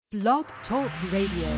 Blog Talk Radio.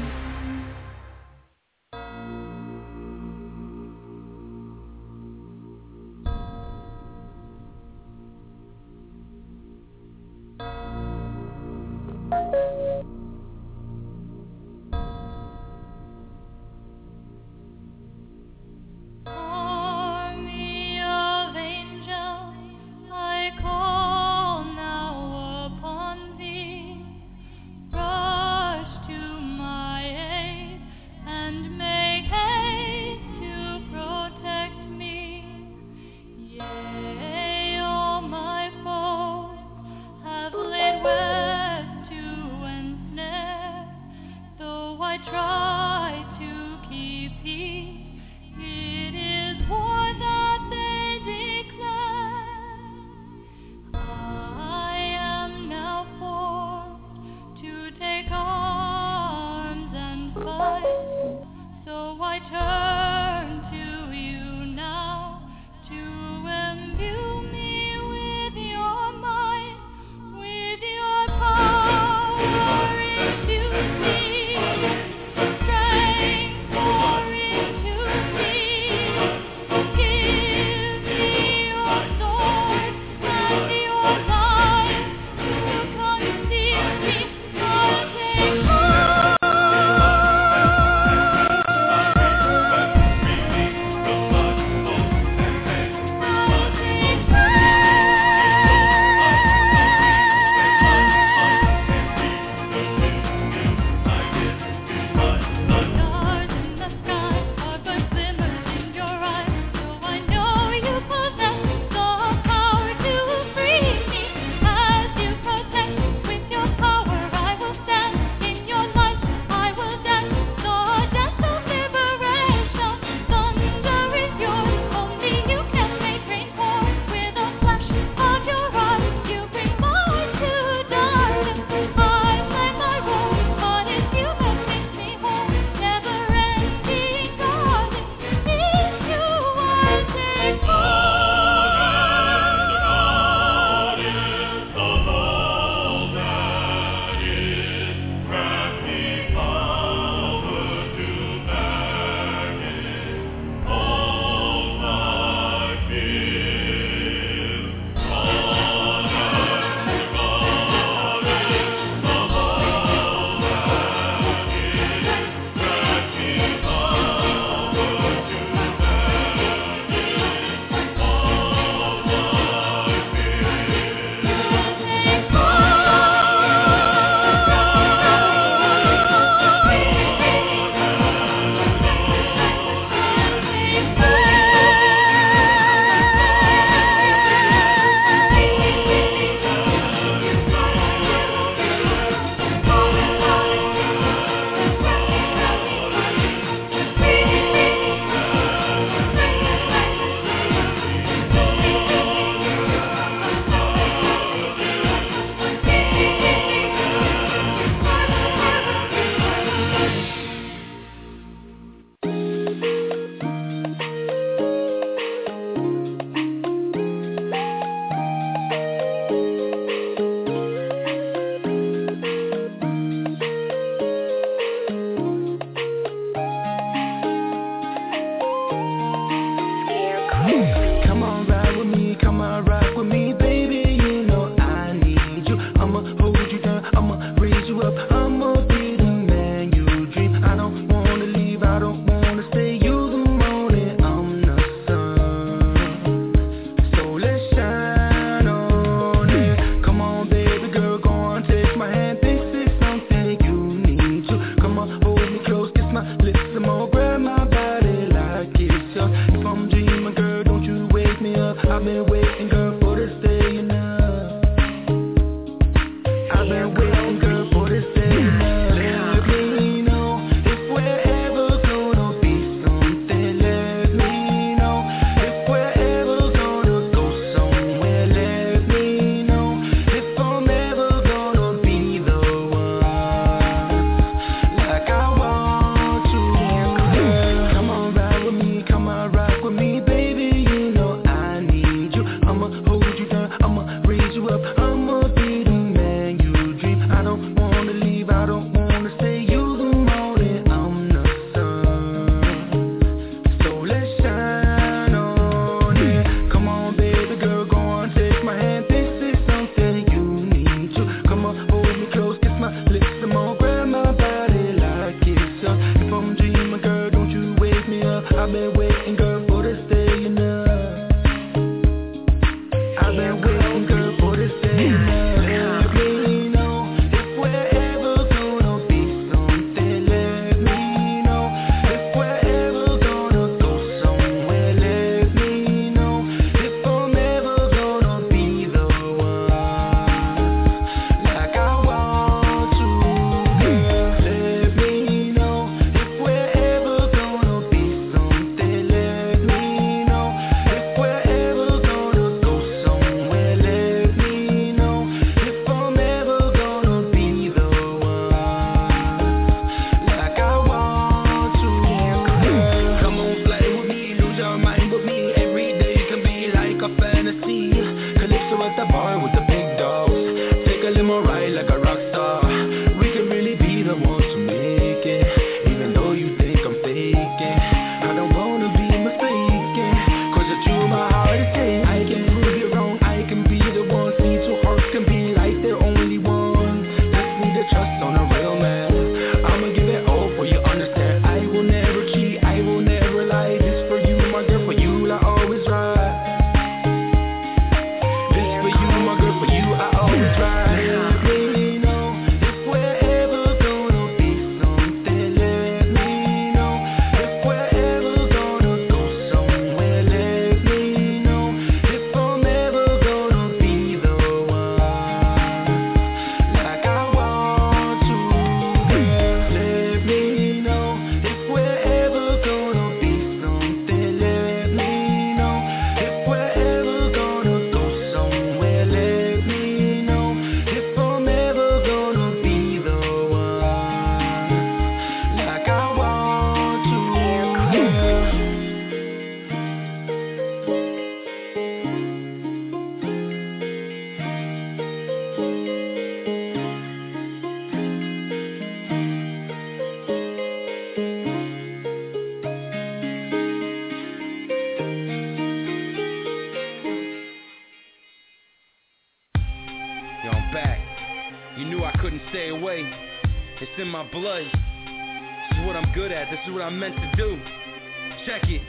stay away. It's in my blood. This is what I'm good at. This is what I'm meant to do. Check it.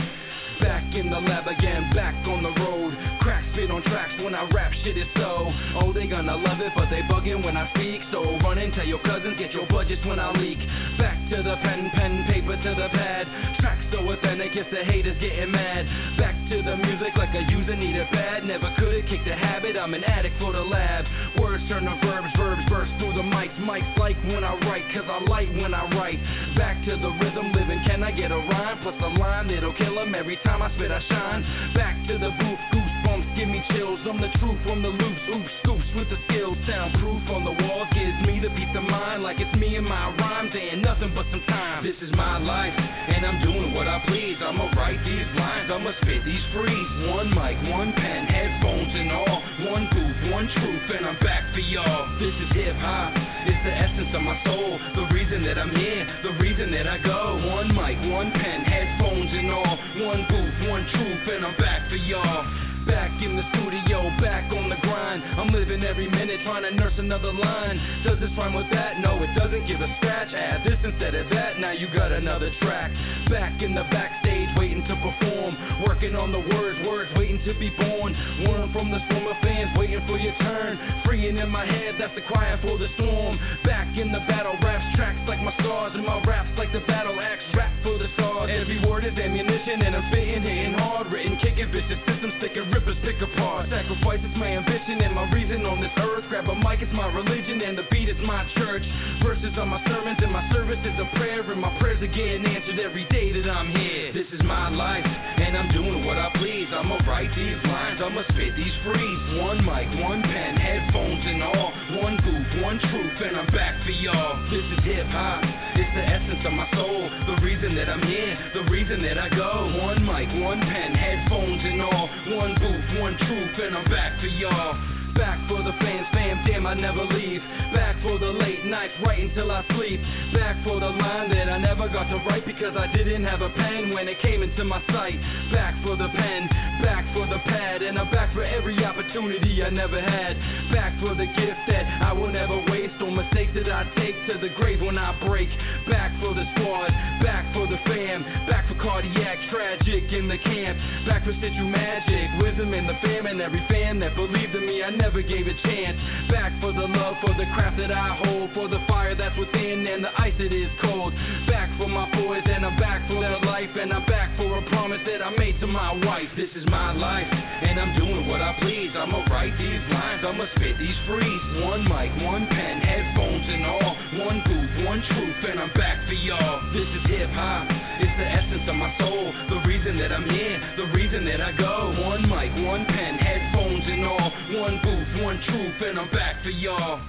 Back in the lab again, back on the road. Crack spit on tracks when I rap, shit is so. Oh, they gonna love it, but they bugging when I speak. So run and tell your cousins, get your budgets when I leak. Back to the pen, paper to the pad. Tracks so authentic, it's the haters getting mad. Back to the music like a user need a pad. Never could've kicked the habit, I'm an addict for the lab. Words turn to verbs, verbs burst through the mics. Mics like when I write, cause I light when I write. Back to the rhythm, living, can I get a rhyme? Plus a line that'll kill 'em every time I spit, I shine. Back to the booth, goosebumps, give me chills. I'm the truth from the loops, oops, scoops with the skills. Soundproof on the walls, gives me the peace of mind. Like it's me and my rhymes, ain't nothing but some time. This is my life, and I'm doing what I please. I'ma write these lines, I'ma spit these frees. One mic, one pen, headphones and all. One booth, one truth, and I'm back for y'all. This is hip-hop, it's the essence of my soul. The reason that I'm here, the reason that I go. One mic, one pen, headphones and all. One booth, one truth, and I'm back for y'all. Back in the studio, back on the grind. I'm living every minute trying to nurse another line. Does this rhyme with that? No, it doesn't. Give a scratch. Add this instead of that. Now you got another track. Back in the backstage, waiting to perform. Working on the words waiting to be born. One from the storm of fans, waiting for your turn. Freeing in my head, that's the crying for the storm. Back in the battle, raps tracks like my scars. And my raps like the battle axe, rap for the stars. Every word is ammunition, and I'm spitting, hitting hard. Written, kicking vicious systems, sticking rippers pick apart. Sacrifice is my ambition and my reason on this earth. Grab a mic, it's my religion, and the beat is my church. Verses are my sermons, and my service is a prayer. And my prayers are getting answered every day that I'm here. This is my life, and I'm doing what I please. I'ma write these lines, I'ma spit these frees. One mic, one pen, headphones and all. One booth, one truth, and I'm back for y'all. This is hip-hop, it's the essence of my soul. The reason that I'm here, the reason that I go. One mic, one pen, headphones and all. One booth, one truth, and I'm back for y'all. Back for the fans, fam, damn, I never leave. Back for the late nights, writing till I sleep. Back for the line that I never got to write because I didn't have a pen when it came into my sight. Back for the pen, back for the pad, and I'm back for every opportunity I never had. Back for the gift that I will never waste, or mistakes that I take to the grave when I break. Back for the squad, back for the fam, back for cardiac, tragic in the camp. Back for Stitchu Magic, wisdom in the fam, and every fan that believed in me, I never gave a chance. Back for the love, for the craft that I hold, for the fire that's within and the ice that is cold. Back for my boys, and I'm back for their life, and I'm back for a promise that I made to my wife. This is my life, and I'm doing what I please. I'ma write these lines, I'ma spit these frees. One mic, one pen, headphones and all. One booth, one truth, and I'm back for y'all. This is hip-hop, it's the essence of my soul. The reason that I'm here, the reason that I go. One mic, one pen, headphones and all. One booth, one truth, and I'm back for y'all.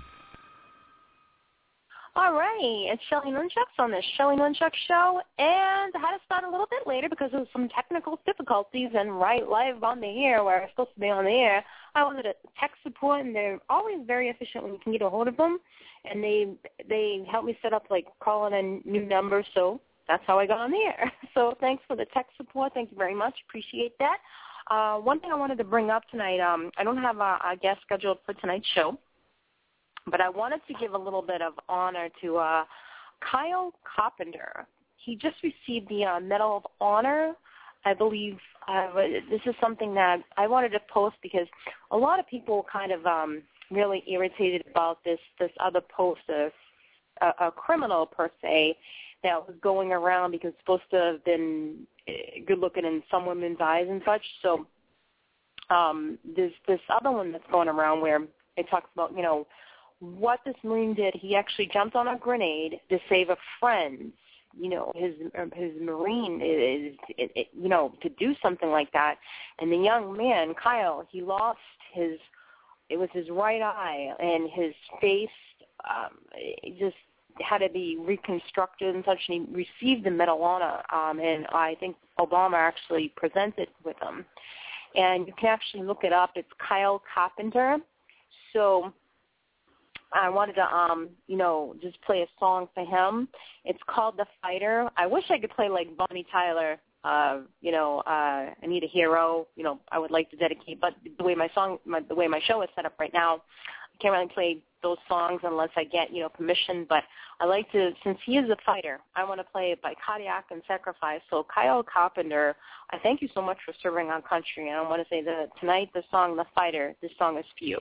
All right, it's Shelly Nunchucks on the Shelly Nunchucks Show, and I had to start a little bit later because of some technical difficulties, and right live on the air where I was supposed to be on the air, I wanted a tech support, and they're always very efficient when you can get a hold of them, and they helped me set up, like, calling a new number, so that's how I got on the air. So thanks for the tech support. Thank you very much. Appreciate that. One thing I wanted to bring up tonight, I don't have a guest scheduled for tonight's show, but I wanted to give a little bit of honor to Kyle Carpenter. He just received the Medal of Honor. I believe this is something that I wanted to post because a lot of people kind of really irritated about this other post, a criminal per se, that was going around because it's supposed to have been good-looking in some women's eyes and such. So there's this other one that's going around where it talks about, you know, what this Marine did. He actually jumped on a grenade to save a friend. You know, his Marine is, you know, to do something like that. And the young man, Kyle, he lost his right eye, and his face just had to be reconstructed and such, and he received the Medal of Honor, and I think Obama actually presented with him. And you can actually look it up. It's Kyle Carpenter. So I wanted to, you know, just play a song for him. It's called The Fighter. I wish I could play like Bonnie Tyler I Need a Hero, I would like to dedicate. But the way my show is set up right now, I can't really play those songs unless I get, permission. But I like to, since he is a fighter, I want to play it by Cardiac and Sacrifice. So Kyle Carpenter, I thank you so much for serving our country. And I want to say that tonight, the song The Fighter, this song is for you.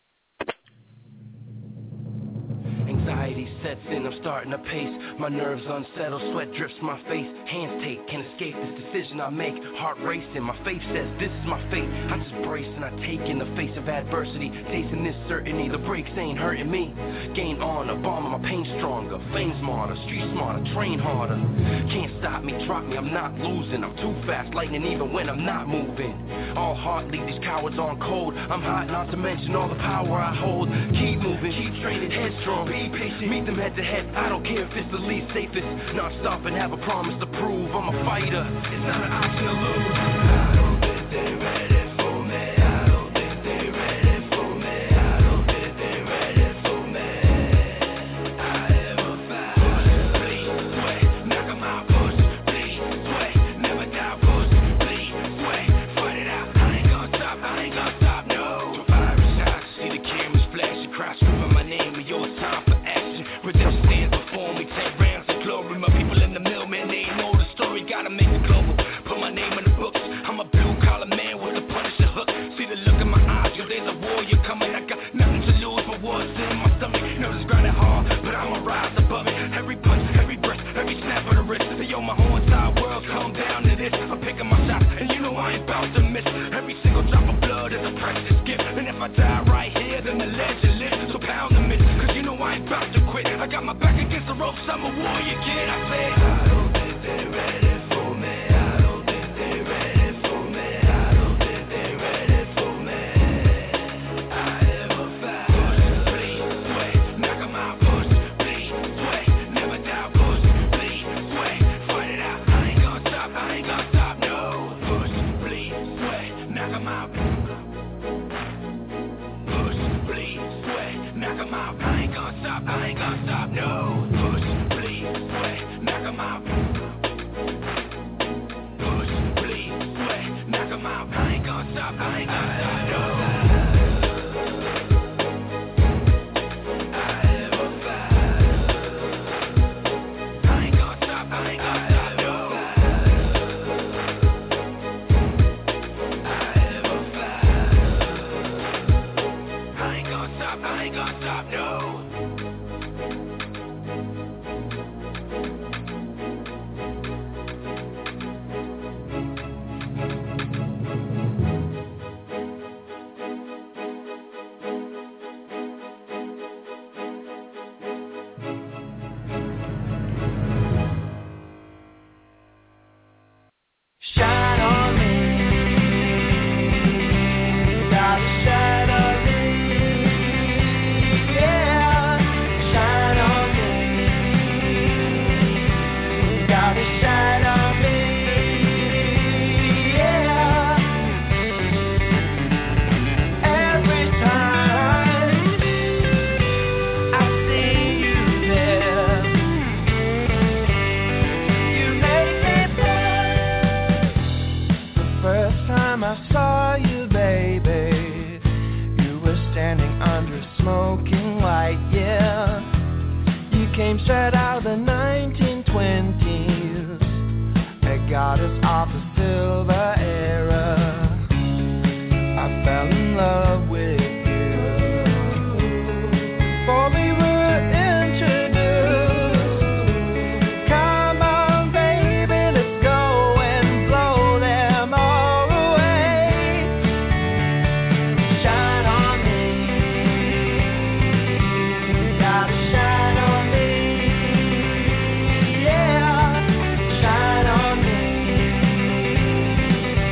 Anxiety sets in, I'm starting to pace. My nerves unsettled, sweat drips my face. Hands take, can't escape this decision I make. Heart racing, my faith says this is my fate. I just brace and I take in the face of adversity. Tasting this certainty, the breaks ain't hurting me. Gain honor, bomb my pain stronger. Fame smarter, street smarter, train harder. Can't stop me, drop me, I'm not losing. I'm too fast, lightning even when I'm not moving. All heart leave these cowards on cold. I'm hot, not to mention all the power I hold. Keep moving, keep training, headstrong. Be patient, meet them head to head. I don't care if it's the least safest. Not stop and have a promise to prove. I'm a fighter, it's not an option to lose. I don't think they're ready for me. I don't think they're ready for me. I don't think they're ready for me. I am a fighter. Bleed, sweat, knock 'em out. Push, bleed, sweat, never die. Push, bleed, sweat, fight it out. I ain't gonna stop, I ain't gonna stop, no. Fire shots, see the cameras flashing, cry screaming my name, and your time for action. Redemption stands before me, 10 rounds of glory. My people in the mill, man, they ain't know the story. Gotta make it global, put my name in the books. I'm a blue collar man with a Punisher hook. See the look in my eyes, yo, there's a warrior coming. I got nothing to lose but what's in my stomach. This grind it hard, but I'ma rise above it. Every punch, every breath, every snap of the wrist. Hey, yo, my whole entire world come down to this. I'm picking my shots, and you know I ain't bout to miss. Every single drop of blood is a precious gift. And if I die right here, then the legend lives. So pound the myth, cause you know I ain't bout to quit. I got my back against the ropes, I'm a warrior kid. I say, I don't think they're ready for me. I don't think they're ready for me. I don't think they're ready for me. I am a fighter. Push, bleed, sweat, knock 'em out. Push, bleed, sweat, never die. Push, bleed, sweat, fight it out. I ain't gonna stop, I ain't gonna stop, no. Push, bleed, sweat, knock 'em out. Push, bleed, sweat, knock 'em out. I ain't gonna stop, I ain't gonna stop, no. Push, bleed, sweat, knock 'em out. Push, bleed, sweat, knock 'em out. I ain't gonna stop, I ain't gonna stop, no. I am a fighter. I ain't gonna stop, I ain't gonna stop, no. I am a fighter. I ain't gonna stop, I ain't gonna stop, no. Shine on me, gotta shine on me, yeah. Shine on me, gotta shine on me, yeah. Every time I see you there, you make me feel. The first time I saw you, baby, you were standing under a smoking light, yeah. You came straight out of the 1920s. It got us off the silver era. I fell in love with you. Before we were introduced. Come on, baby, let's go and blow them all away. Shine on me, gotta shine on me, yeah. Shine on me,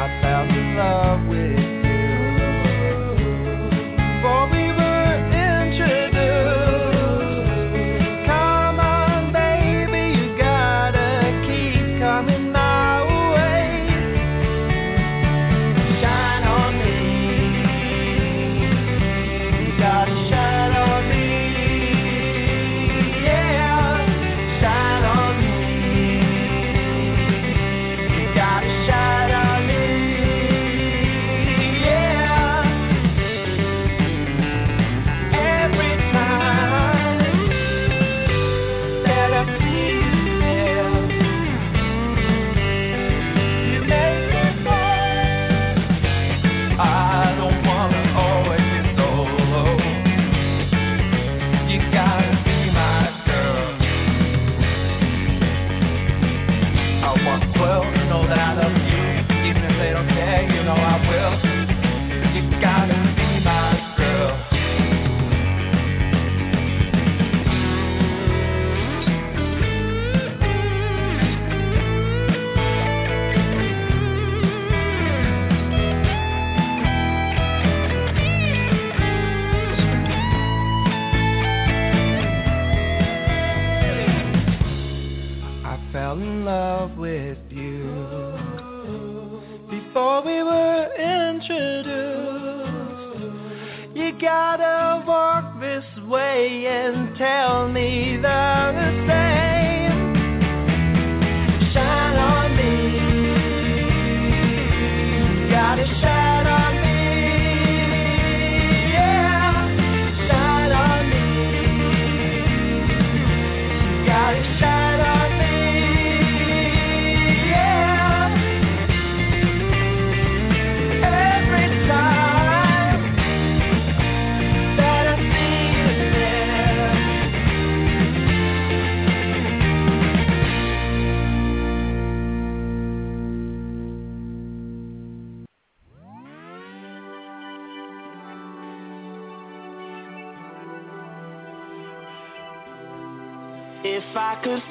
If I could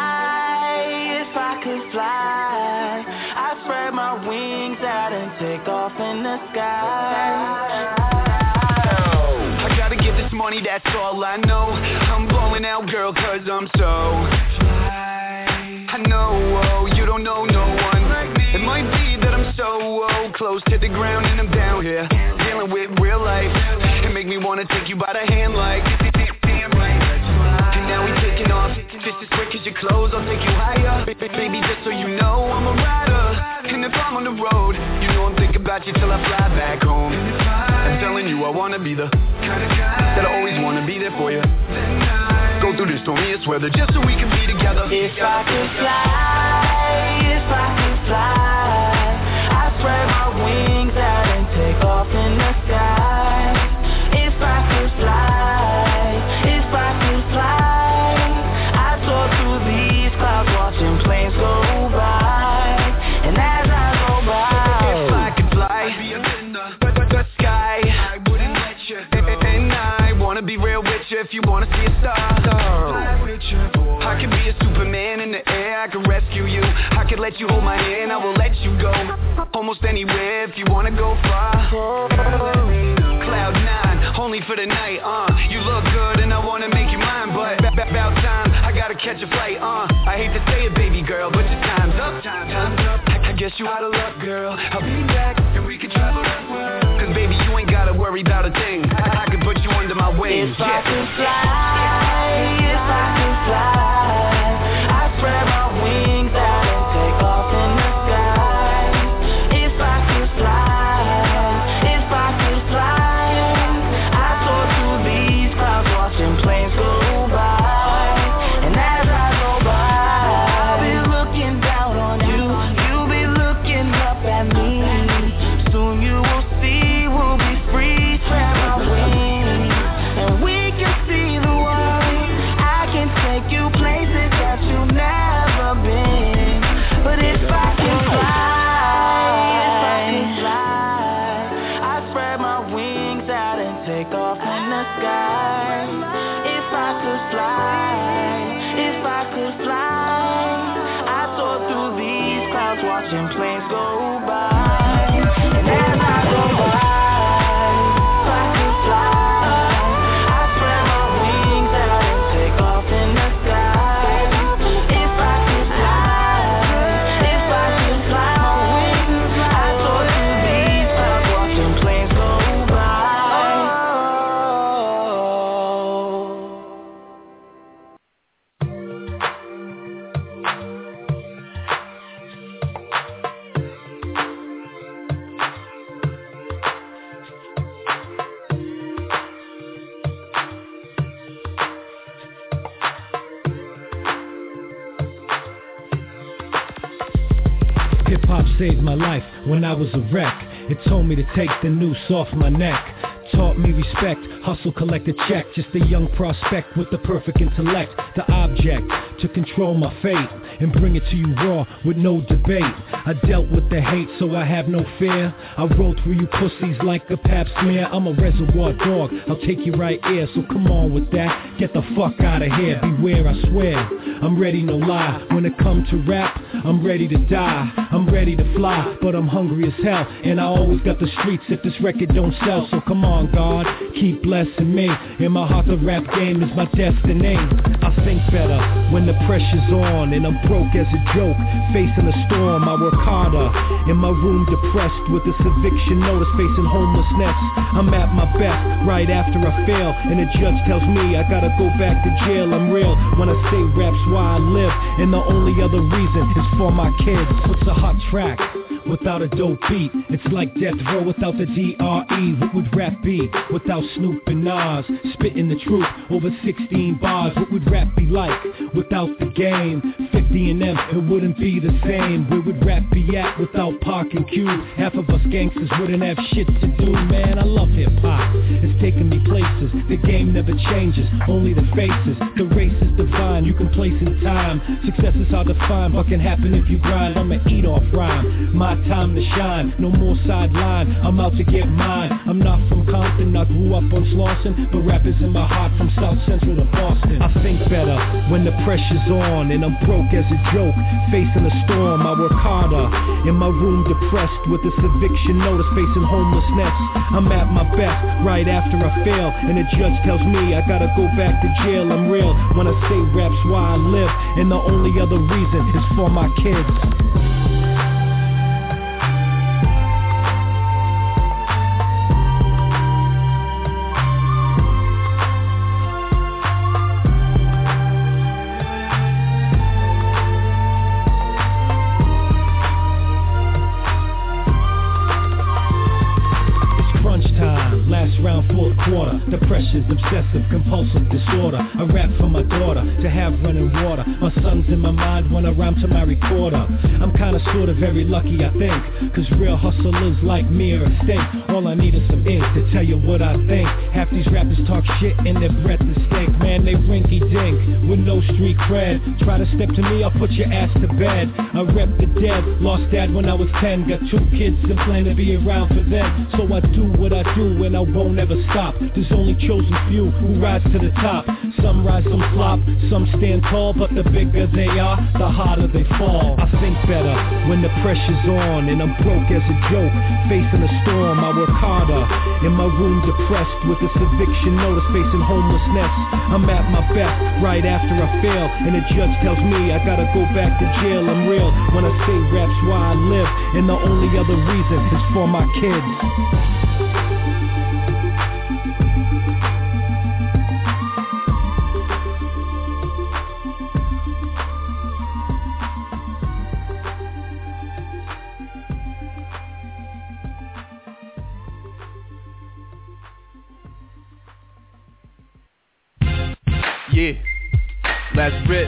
fly, I'd spread my wings out and take off in the sky. I gotta get this money, that's all I know. I'm balling out, girl, cause I'm so fly. I know, you don't know no one like me. It might be that I'm so close to the ground and I'm down here dealing with real life. It make me wanna take you by the hand like now we taking off, just as quick as your clothes, I'll take you higher. Baby, just so you know, I'm a rider. And if I'm on the road, you know I'm thinking about you till I fly back home. I'm telling you I wanna be the kind of guy that I always wanna be there for you. Go through the stormiest weather just so we can be together. If I could fly, I'd spread my wings out and take off in the sky. If I could fly, watching planes go by, and as I go by, if I could fly, I'd be up in the sky. I wouldn't let you go. And I wanna be real with you if you wanna see a star. I could be a Superman in the air, I could rescue you. I could let you hold my hand, I will let you go almost anywhere if you wanna go far. Cloud 9, only for the night, you look good and I wanna make you mine, but about time, I gotta catch a flight, I hate to say it, baby girl, but your time's up. I guess you out of luck, girl. I'll be back and we can travel the world. Cause baby, you ain't gotta worry about a thing. I can put you under my wings. If I could fly, I'd spread my wings out and take off in the sky. If I could fly, I'd soar through these clouds, watching planes go by. And as I go by, I'll be looking down on you, you'll be looking up at me. Soon you will see we'll be free, spread my wings, and we can see the Hip-hop saved my life when I was a wreck. It told me to take the noose off my neck. Taught me respect, hustle, collect a check. Just a young prospect with the perfect intellect. The object to control my fate and bring it to you raw with no debate. I dealt with the hate, so I have no fear. I roll through you pussies like a pap smear. I'm a reservoir dog, I'll take you right here. So come on with that, get the fuck out of here. Beware, I swear, I'm ready, no lie. When it comes to rap, I'm ready to die. I'm ready to fly, but I'm hungry as hell. And I always got the streets if this record don't sell. So come on, God, keep blessing me. In my heart, the rap game is my destiny. I think better when the pressure's on, and I'm broke as a joke, facing a storm. I work harder, in my room depressed with this eviction notice, facing homelessness. I'm at my best right after I fail, and the judge tells me I gotta go back to jail. I'm real when I say rap's why I live, and the only other reason is for my kids. What's a hot track without a dope beat? It's like Death Row without the DRE. What would rap be without Snoop and Nas spitting the truth over 16 bars? What would rap be like without the game? 50 and them, it wouldn't be the same. Where would rap be at without Pac and Q? Half of us gangsters wouldn't have shit to do. Man, I love hip-hop, it's taking me places. The game never changes, only the faces. The race is divine, you can place in time. Success is hard to find, but can happen if you grind. I'ma eat off rhyme, my time to shine. No more sideline, I'm out to get mine. I'm not from Compton, I grew up on Slauson, but rap is in my heart from South Central to Boston. I think better when the pressure's on, and I'm broke as a joke, facing a storm. I work harder, in my room depressed with this eviction notice, facing homelessness. I'm at my best right after I fail, and the judge tells me I gotta go back to jail. I'm real when I say rap's why I live, and the only other reason is for my kids. Last round, fourth quarter. The pressure's obsessive, compulsive disorder. I rap for my daughter to have running water. My son's in my mind when I rhyme to my recorder. I'm kinda sorta very lucky, I think, cause real hustlers like me are extinct. All I need is some ink to tell you what I think. Half these rappers talk shit and their breath is stink. Man, they rinky dink with no street cred. Try to step to me, I'll put your ass to bed. I rep the dead, lost dad when I was 10. Got 2 kids and plan to be around for them. So I do what I do and I won't ever stop. There's only chosen few who rise to the top. Some rise, some flop, some stand tall, but the bigger they are, the harder they fall. I think better when the pressure's on, and I'm broke as a joke, facing a storm. I work harder, in my room depressed with this eviction notice, facing homelessness. I'm at my best right after I fail, and the judge tells me I gotta go back to jail. I'm real when I say rap's why I live, and the only other reason is for my kids. Yeah, last rip,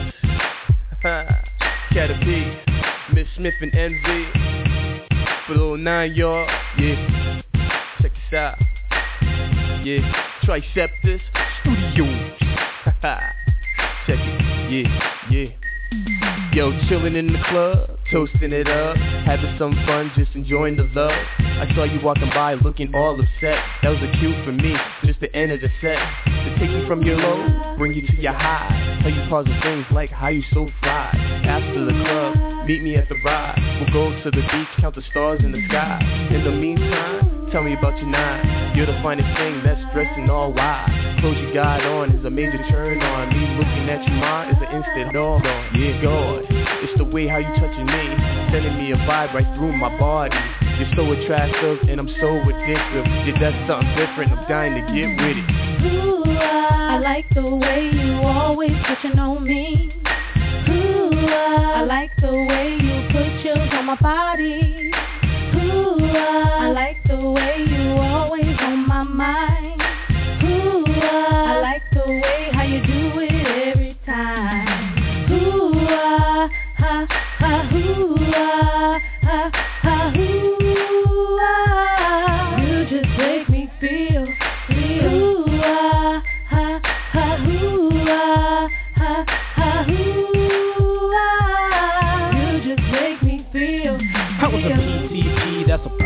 Caterpie, Miss Smith and Envy, for the little 9 yard, yeah, check this out, yeah, Triceptus Studios, check it, yeah, yo, chillin' in the club, toasting it up, having some fun, just enjoying the love. I saw you walking by looking all upset. That was a cue for me, just the end of the set. To take you from your low, bring you to your high. Tell you positive things like how you so fly. After the club, meet me at the bar. We'll go to the beach, count the stars in the sky. In the meantime, tell me about your 9. You're the finest thing that's dressed in all white. Clothes you got on is a major turn on. Me looking at your mind is an instant all on. Yeah, God, it's the way how you touching me, sending me a vibe right through my body. You're so attractive and I'm so addictive. Yeah, that's something different, I'm dying to get with it. Ooh, I like the way you always touching on me. Ooh, I like the way you put chills on my body. Ooh, I like the way you always on my mind. Ooh, I like the way how you do it every time. Ooh, ha, ha, ooh, ha,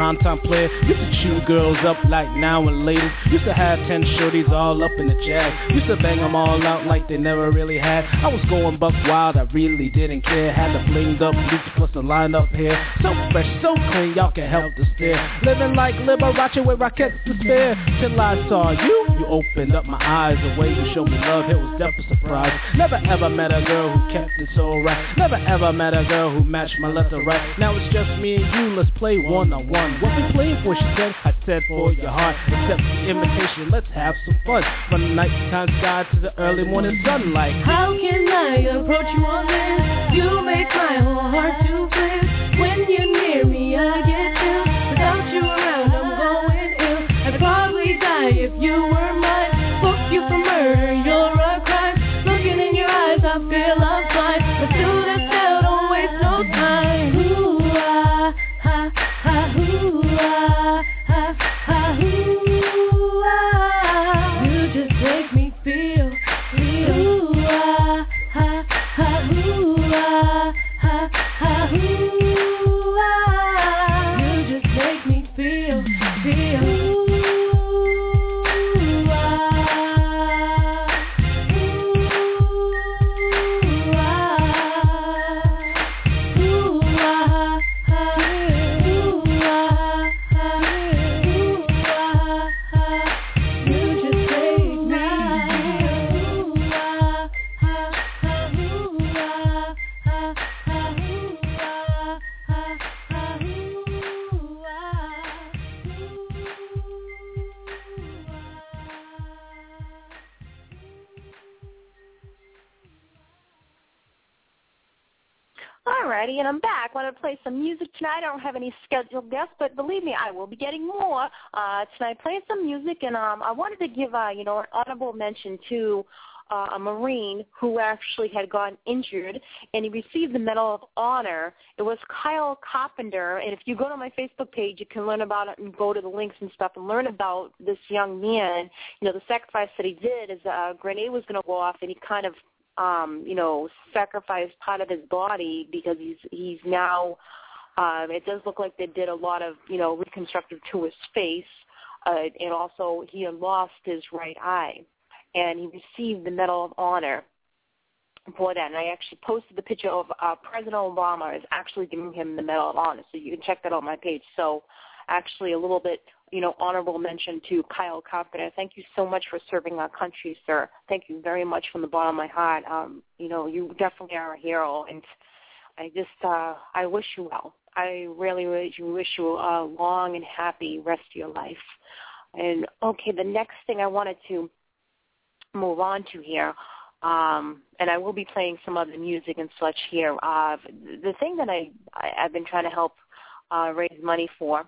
prime-time player. Used to chew girls up like now and later. Used to have 10 shorties all up in the jag. Used to bang them all out like they never really had. I was going buck wild, I really didn't care. Had the blinged up boots plus the lined up hair. So fresh, so clean, y'all can help to stare. Living like Liberace with rockets to spare. Till I saw you opened up my eyes. The way you showed me love, it was definitely a surprise. Never ever met a girl who kept it so right. Never ever met a girl who matched my left or right. Now it's just me and you, let's play one-on-one. What we playing for, she said, I said for your heart. Accept the invitation, let's have some fun. From the nighttime sky to the early morning sunlight. How can I approach you on this? You make my whole heart to flip. When you're near me, I get chills. Without you around, I'm going ill. I'd probably die if you were mine. Book you for murder, you're a crime. Looking in your eyes, I feel I'm fine. Let's do this now, don't waste no time. Ooh, ah, ha, ha, ooh, ah, ha, ha, ooh, ah. You just make me feel. Ooh, ah, ha, ha, ooh, ah, ha, ha, ooh, ah. You just make me feel. Alrighty, and I'm back. I want to play some music tonight. I don't have any scheduled guests, but believe me, I will be getting more tonight. Playing some music, and I wanted to give an honorable mention to a Marine who actually had gotten injured, and he received the Medal of Honor. It was Kyle Carpenter, and if you go to my Facebook page, you can learn about it and go to the links and stuff and learn about this young man. The sacrifice that he did is a grenade was going to go off, and he kind of sacrificed part of his body because he's now, it does look like they did a lot of, reconstructive to his face, and also he had lost his right eye, and he received the Medal of Honor for that, and I actually posted the picture of President Obama is actually giving him the Medal of Honor, so you can check that out on my page. So actually a little bit, honorable mention to Kyle Carpenter. Thank you so much for serving our country, sir. Thank you very much from the bottom of my heart. You definitely are a hero, and I just, I wish you well. I really wish you a long and happy rest of your life. And, okay, the next thing I wanted to move on to here, and I will be playing some other music and such here. The thing that I've been trying to help raise money for,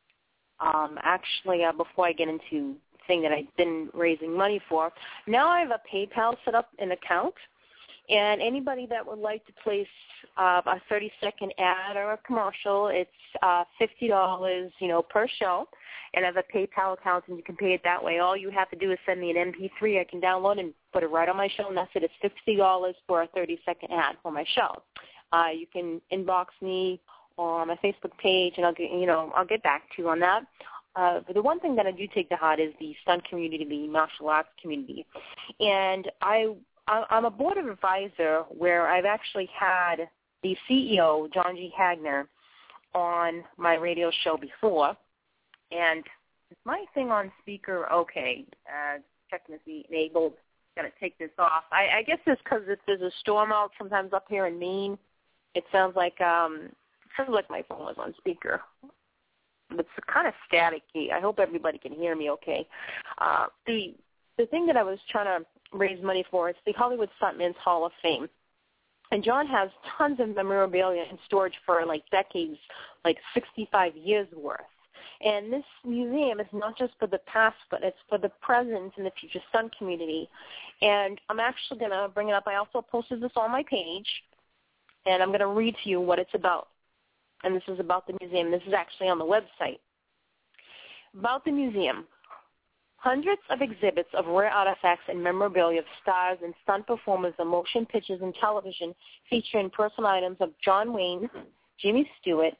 before I get into the thing that I've been raising money for, now I have a PayPal set up, an account, and anybody that would like to place a 30-second ad or a commercial, it's $50, per show, and I have a PayPal account, and you can pay it that way. All you have to do is send me an MP3 I can download and put it right on my show, and that's it. It's $50 for a 30-second ad for my show. You can inbox me on my Facebook page, and I'll get back to you on that. But the one thing that I do take to heart is the stunt community, the martial arts community, and I'm a board of advisor where I've actually had the CEO, John G. Hagner, on my radio show before, and is my thing on speaker okay? Checking to be enabled. Got to take this off. I guess it's because if there's a storm out sometimes up here in Maine, it sounds like my phone was on speaker. It's kind of staticky. I hope everybody can hear me okay. The thing that I was trying to raise money for is the Hollywood Stuntmen's Hall of Fame. And John has tons of memorabilia in storage for decades, 65 years worth. And this museum is not just for the past, but it's for the present and the future stunt community. And I'm actually going to bring it up. I also posted this on my page, and I'm going to read to you what it's about. And this is about the museum. This is actually on the website. About the museum. Hundreds of exhibits of rare artifacts and memorabilia of stars and stunt performers of motion pictures and television featuring personal items of John Wayne, Jimmy Stewart,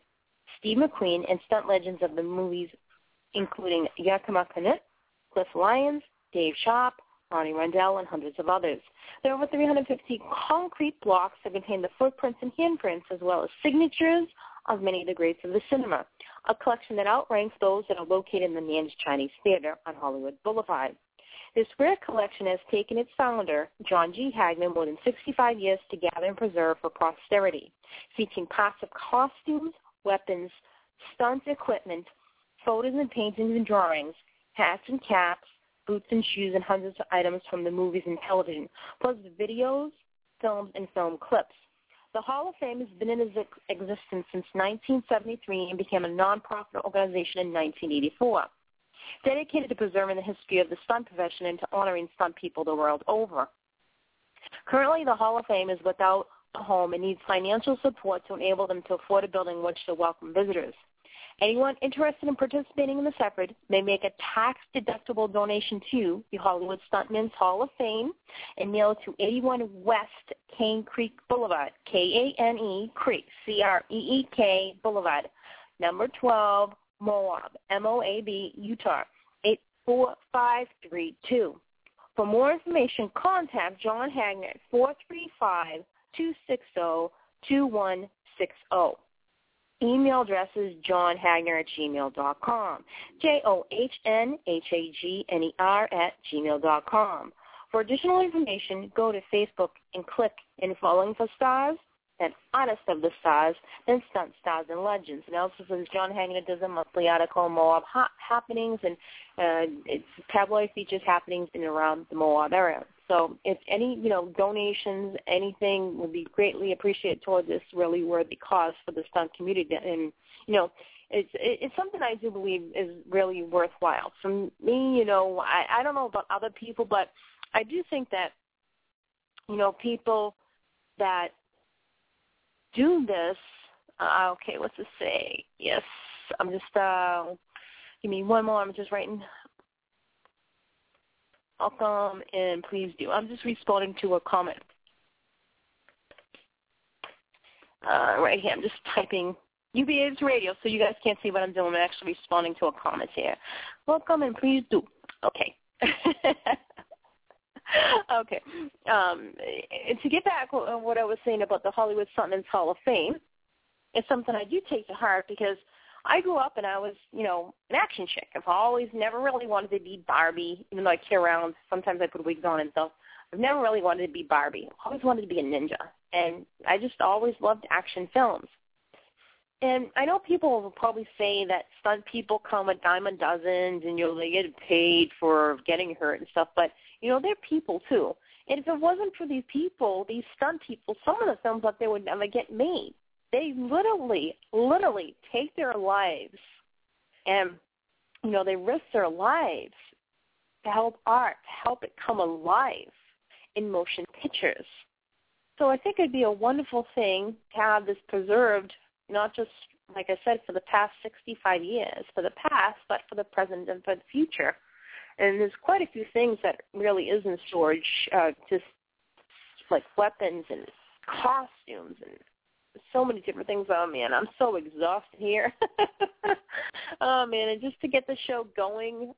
Steve McQueen, and stunt legends of the movies, including Yakima Canutt, Cliff Lyons, Dave Sharp, Ronnie Rundell, and hundreds of others. There are over 350 concrete blocks that contain the footprints and handprints, as well as signatures of many of the greats of the cinema, a collection that outranks those that are located in the Nann's Chinese Theater on Hollywood Boulevard. This rare collection has taken its founder, John G. Hagner, more than 65 years to gather and preserve for posterity, featuring parts of costumes, weapons, stunt equipment, photos and paintings and drawings, hats and caps, boots and shoes, and hundreds of items from the movies and television, plus videos, films, and film clips. The Hall of Fame has been in existence since 1973 and became a nonprofit organization in 1984, dedicated to preserving the history of the stunt profession and to honoring stunt people the world over. Currently, the Hall of Fame is without a home and needs financial support to enable them to afford a building in which to welcome visitors. Anyone interested in participating in this effort may make a tax-deductible donation to the Hollywood Stuntmen's Hall of Fame and mail it to 81 West Cane Creek Boulevard, K-A-N-E, Creek, C-R-E-E-K Boulevard, number 12, Moab, M-O-A-B, Utah, 84532. For more information, contact John Hagner at 435-260-2160. Email address is johnhagner@gmail.com, JOHNHAGNER@gmail.com. For additional information, go to Facebook and click in Falling for Stars, then Honest of the Stars, then Stunt Stars and Legends. And also, says John Hagner does a monthly article on Moab happenings, and it's tabloid features happenings in and around the Moab area. So if any, donations, anything would be greatly appreciated toward this really worthy cause for the stunt community. And, it's something I do believe is really worthwhile. For me, I don't know about other people, but I do think that, people that do this, okay, what's it say? Yes, I'm just, give me one more, I'm just writing. Welcome and please do. I'm just responding to a comment. Right here, I'm just typing UBA's radio, so you guys can't see what I'm doing. I'm actually responding to a comment here. Welcome and please do. Okay. Okay. To get back on what I was saying about the Hollywood Stuntmen's Hall of Fame, it's something I do take to heart because I grew up and I was, an action chick. I've always never really wanted to be Barbie, even though I kid around. Sometimes I put wigs on and stuff. I've never really wanted to be Barbie. I always wanted to be a ninja. And I just always loved action films. And I know people will probably say that stunt people come a dime a dozen and, they get paid for getting hurt and stuff. But, they're people too. And if it wasn't for these people, these stunt people, some of the films out there would never get made. They literally take their lives and, they risk their lives to help art, to help it come alive in motion pictures. So I think it'd be a wonderful thing to have this preserved, not just, like I said, for the past 65 years, for the past, but for the present and for the future. And there's quite a few things that really is in storage, just like weapons and costumes and so many different things. Oh, man, I'm so exhausted here. Oh, man, and just to get the show going,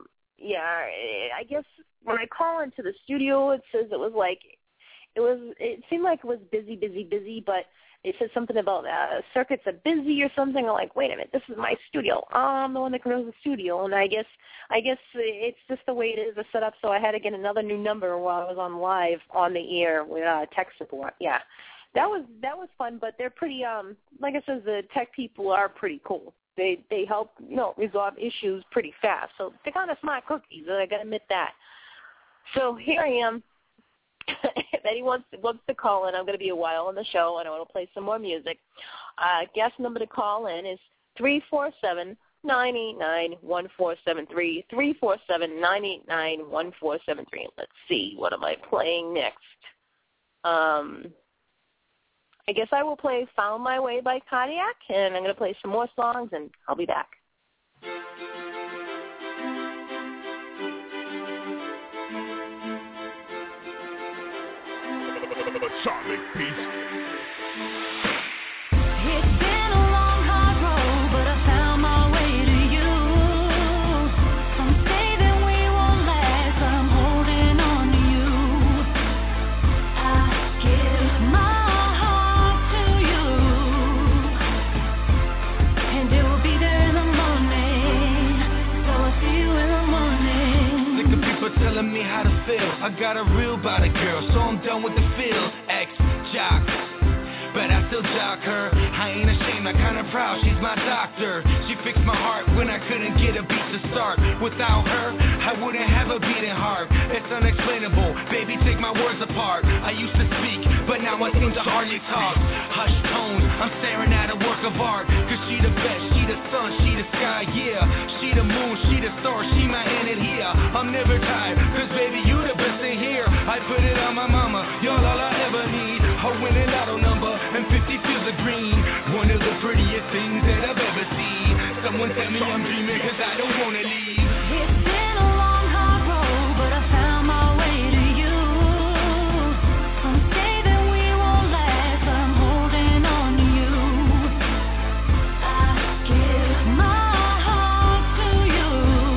I guess when I call into the studio, it says it seemed like it was busy, but it said something about circuits are busy or something. I'm like, wait a minute, this is my studio. I'm the one that controls the studio, and I guess it's just the way it is set up. So I had to get another new number while I was on live on the air with tech support. Yeah, that was fun. But they're pretty like I said, the tech people are pretty cool. They help resolve issues pretty fast. So they're kind of smart cookies. I got to admit that. So here I am. If anyone wants to call in, I'm going to be a while on the show, and I want to play some more music. Guest number to call in is 347-989-1473, 347-989-1473. Let's see, what am I playing next? I guess I will play Found My Way by Cardiac, and I'm going to play some more songs, and I'll be back. Atomic Beast. It's been a long, hard road. got a real body girl, so I'm done with the field. Ex-jock, but I still jock her. I ain't ashamed, I'm kinda proud, she's my doctor. She fixed my heart when I couldn't get a beat to start. Without her, I wouldn't have a beating heart. It's unexplainable, baby, take my words apart. I used to speak, but now I seem to hardly talk. Hushed tones, I'm staring at a work of art. Cause she the best, she the sun, she the sky, yeah. She the moon, she the star, she my hand in here. I'm never tired, cause baby, you the best in here. I put it on my mama, y'all all I ever need. A winning lotto number, and 50 feels of green. One of the prettiest things that I've ever seen. Someone tell me I'm dreaming, cause I don't wanna leave. It's been a long, hard road, but I found my way to you. Some say that we won't last, but I'm holding on to you. I give my heart to you,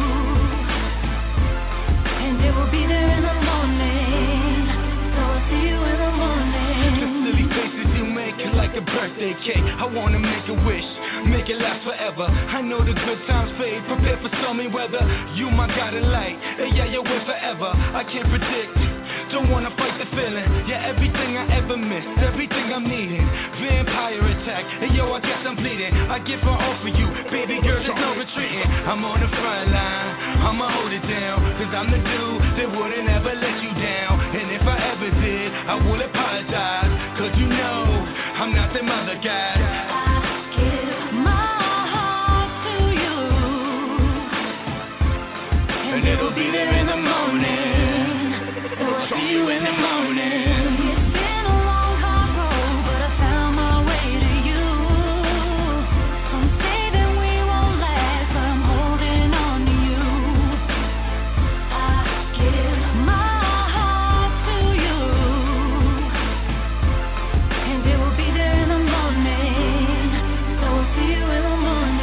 and it will be there in the morning. So I'll see you in the morning. The silly faces you make are like a birthday cake. I wanna make a wish, make it last forever. I know the good times fade, prepare for stormy weather. You my guiding light, yeah, you're with forever. I can't predict, don't wanna fight the feeling. Yeah, everything I ever missed, everything I'm needing. Vampire attack, and yo, I guess I'm bleeding. I give her all for you, baby girl, there's no retreating. I'm on the front line, I'ma hold it down. Cause I'm the dude that wouldn't ever let you down. And if I ever did, I will apologize. Cause you know, I'm not them other guys. And it'll be there in the morning. So I'll see you in the morning. It's been a long, hard road, but I found my way to you. Some say that we won't last, but I'm holding on to you. I give my heart to you, and it will be there in the morning. So I'll see you in the morning.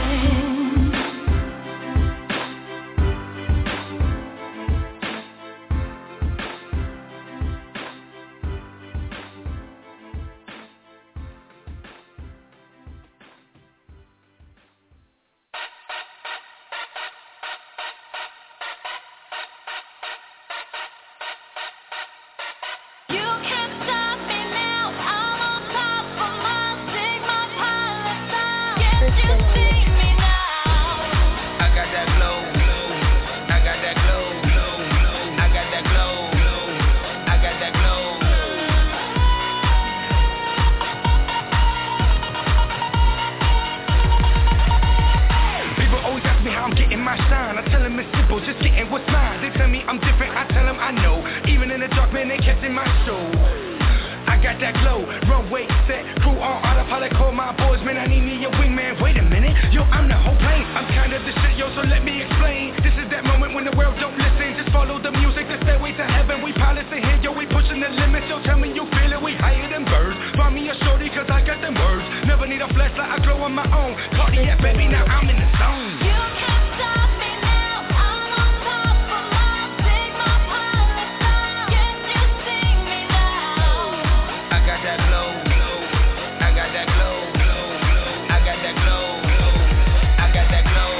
You can't stop me now. I'm on top of my Sigma pilot sound. Can't you see me now? I got that glow, I got that glow, I got that glow, I got that glow. People always ask me how I'm getting my shine. I tell them it's simple, just getting what's mine. They tell me I'm different, I tell them I know. Even in the dark, man, they catching my show. I got that glow, runway set, crew on autopilot, call my boys, man, I need me a wingman. Wait a minute, yo, I'm the whole plane. I'm kind of the shit, yo, so let me explain. This is that moment when the world don't listen. Just follow the music, the stairway to heaven. We pilots in here, yo, we pushing the limits. Yo, tell me you feel it, we higher than birds. Find me a shorty, cause I got them words. Never need a flashlight, I glow on my own. Cardiac, baby, now I'm in the zone. You can't stop me now. I'm on top of my Sigma pilot sound. Can't you see me now? I got that glow, I got that glow, I got that glow, I got that glow.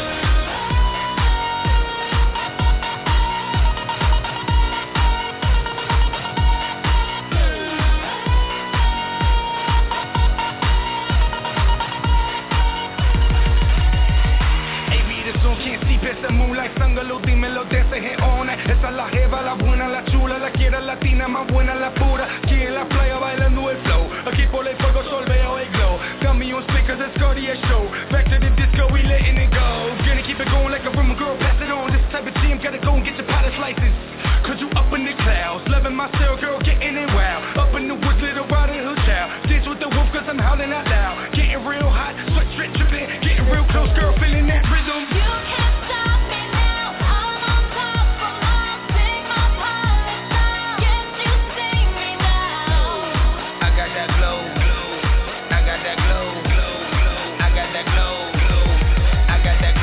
Can't see past the moonlight, zángalo, dímelo desde Geona. Esa es la jeva, la buena, la chula, la quiera latina, más buena, la pura. Aquí en la playa bailando el flow. Aquí por el fuego sol veo el glow. Got me on speakers, it's Cartier show. Back to the disco, we letting it go. Gonna keep it going like a rumor girl, pass it on. This type of team, gotta go and get your pilot's license. Cause you up in the clouds, loving my style, girl, getting it wild. Up in the woods, little Riding Hood child. Dance with the wolf, cause I'm howling out loud. Getting real hot, sweat straight dripping. Getting real close, girl, feeling that rhythm. You can't stop me now. I'm on top of my Sigma pilot sound. Can't you see me now? I got that glow, I got that glow, I got that glow, I got that glow.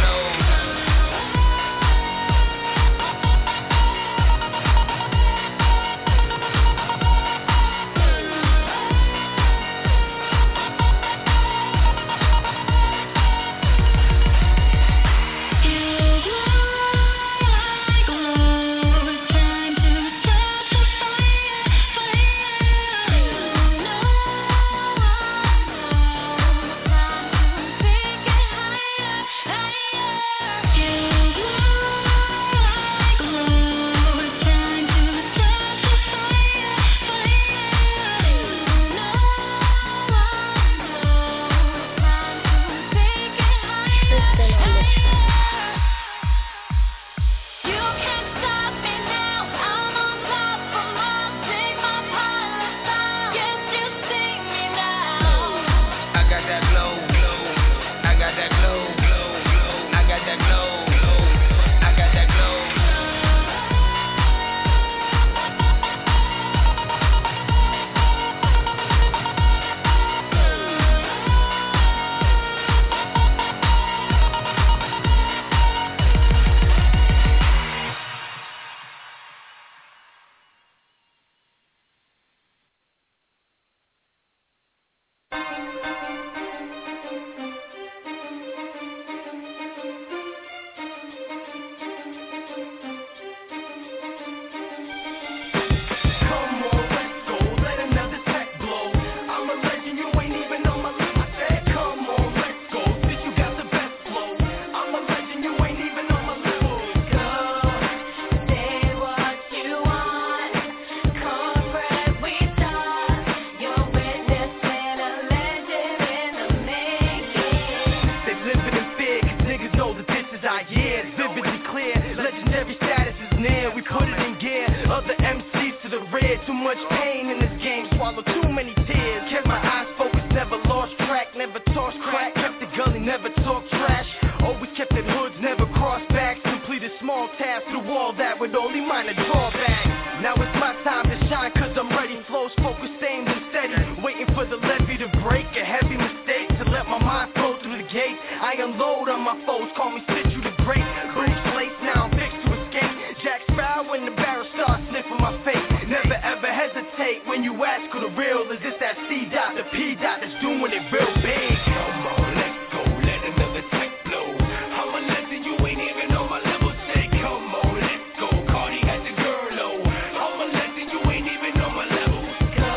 much pain in this game, swallow too many tears. Kept my eyes focused, never lost track, never tossed crack. Kept the gully, never talked trash. Always kept it hoods, never crossed backs. Completed small tasks through all that with only minor drawbacks. Now it's my time to shine, cause I'm ready. Flows focused, aimed and steady. Waiting for the levee to break. A heavy mistake to let my mind flow through the gate. I unload on my foes, call me Situ the Great. Bruce Lace, now I'm fixed to escape. Jack Sparrow when the barrel starts sniffing my face. Never ever hesitate when you ask who the real is. It's that C dot, the P dot that's doing it real big. Come on, let's go, let another tech blow. I'm a legend, you ain't even on my level. Say, come on, let's go. Cardi got the girl low. I'm a legend, you ain't even on my level. Go,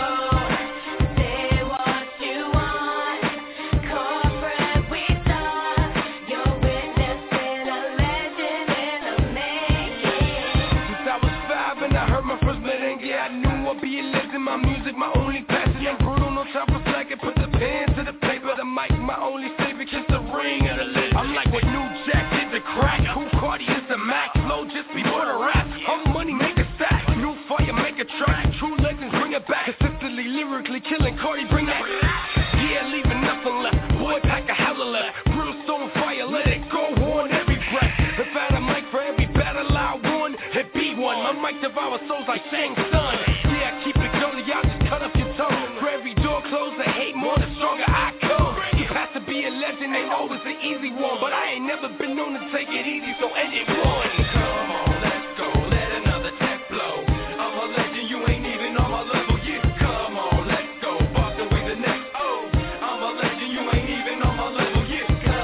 say what you want. Corporate, we start. You're witnessing a legend in the making. Since I was 5 and I heard my first merengue, I knew I'd be a legend. My music, my only passion. I'm brutal, no time for slacking. Put the pen to the paper, the mic, my only savior. Kiss the ring of the legend. I'm like what New Jack did to crack. Who Cardi is the max. Flow just before the rap. I'm money, make a stack. New fire, make a track. True legends, bring it back. Consistently, lyrically killing Cardi, bring that. Yeah, leaving nothing left. Boy, pack a hella left. Brimstone fire, let it go on every breath. If I had a mic for every battle I won, it be one. My mic devour souls like Shang Tsung. Yeah, I keep it going, y'all just cut off your tongue. For every door closed, the hate more, the stronger I come. You have to be a legend, ain't always an easy one. But I ain't never been known to take it easy, so end it one. Come on, let's go, let another tech blow. I'm a legend, you ain't even on my level, yeah. Come on, let's go, Boston with the next O. I'm a legend, you ain't even on my level, yeah. Go,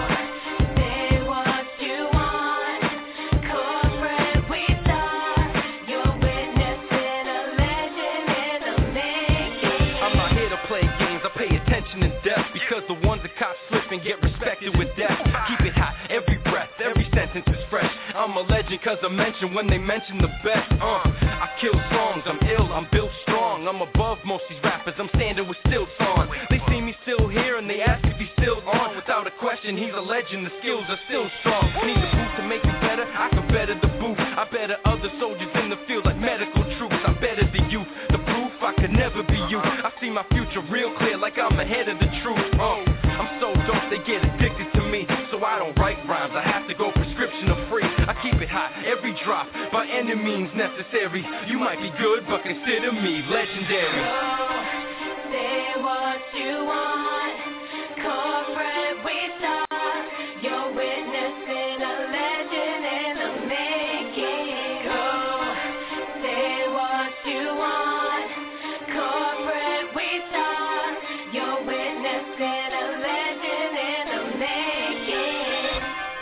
say what you want. Corporate, we start. You're witnessing a legend in the making. I'm not here to play games, I pay attention in depth. Because the ones that cop slip and get respected with death. Keep it hot, every breath, every sentence is fresh. I'm a legend cause I'm mentioned when they mention the best. I kill songs, I'm ill, I'm built strong. I'm above most these rappers, I'm standing with stilts on. They see me still here and they ask if he's still on. Without a question, he's a legend, the skills are still strong. Need the booth to make it better, I can better the booth. I better other soldiers in the field like medical troops. I better the youth, the proof I could never be you. I see my future real clear like I'm ahead of the truth. I'm so dope they get addicted to me. So I don't write rhymes, I have to go prescription or free. I keep it hot, every drop, by any means necessary. You might be good, but consider me legendary. Go, say what you want. Corporate, we start. You're witnessing a legend in the making. Go, say what you want. Corporate, we start. You're witnessing a legend in the making.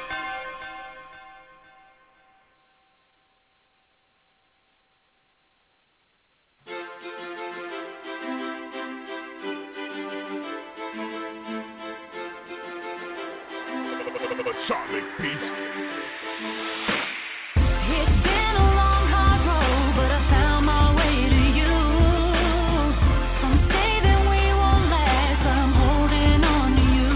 Atomic Beats. It's been a long, hard road, but I found my way to you. Some say that we won't last, but I'm holding on to you.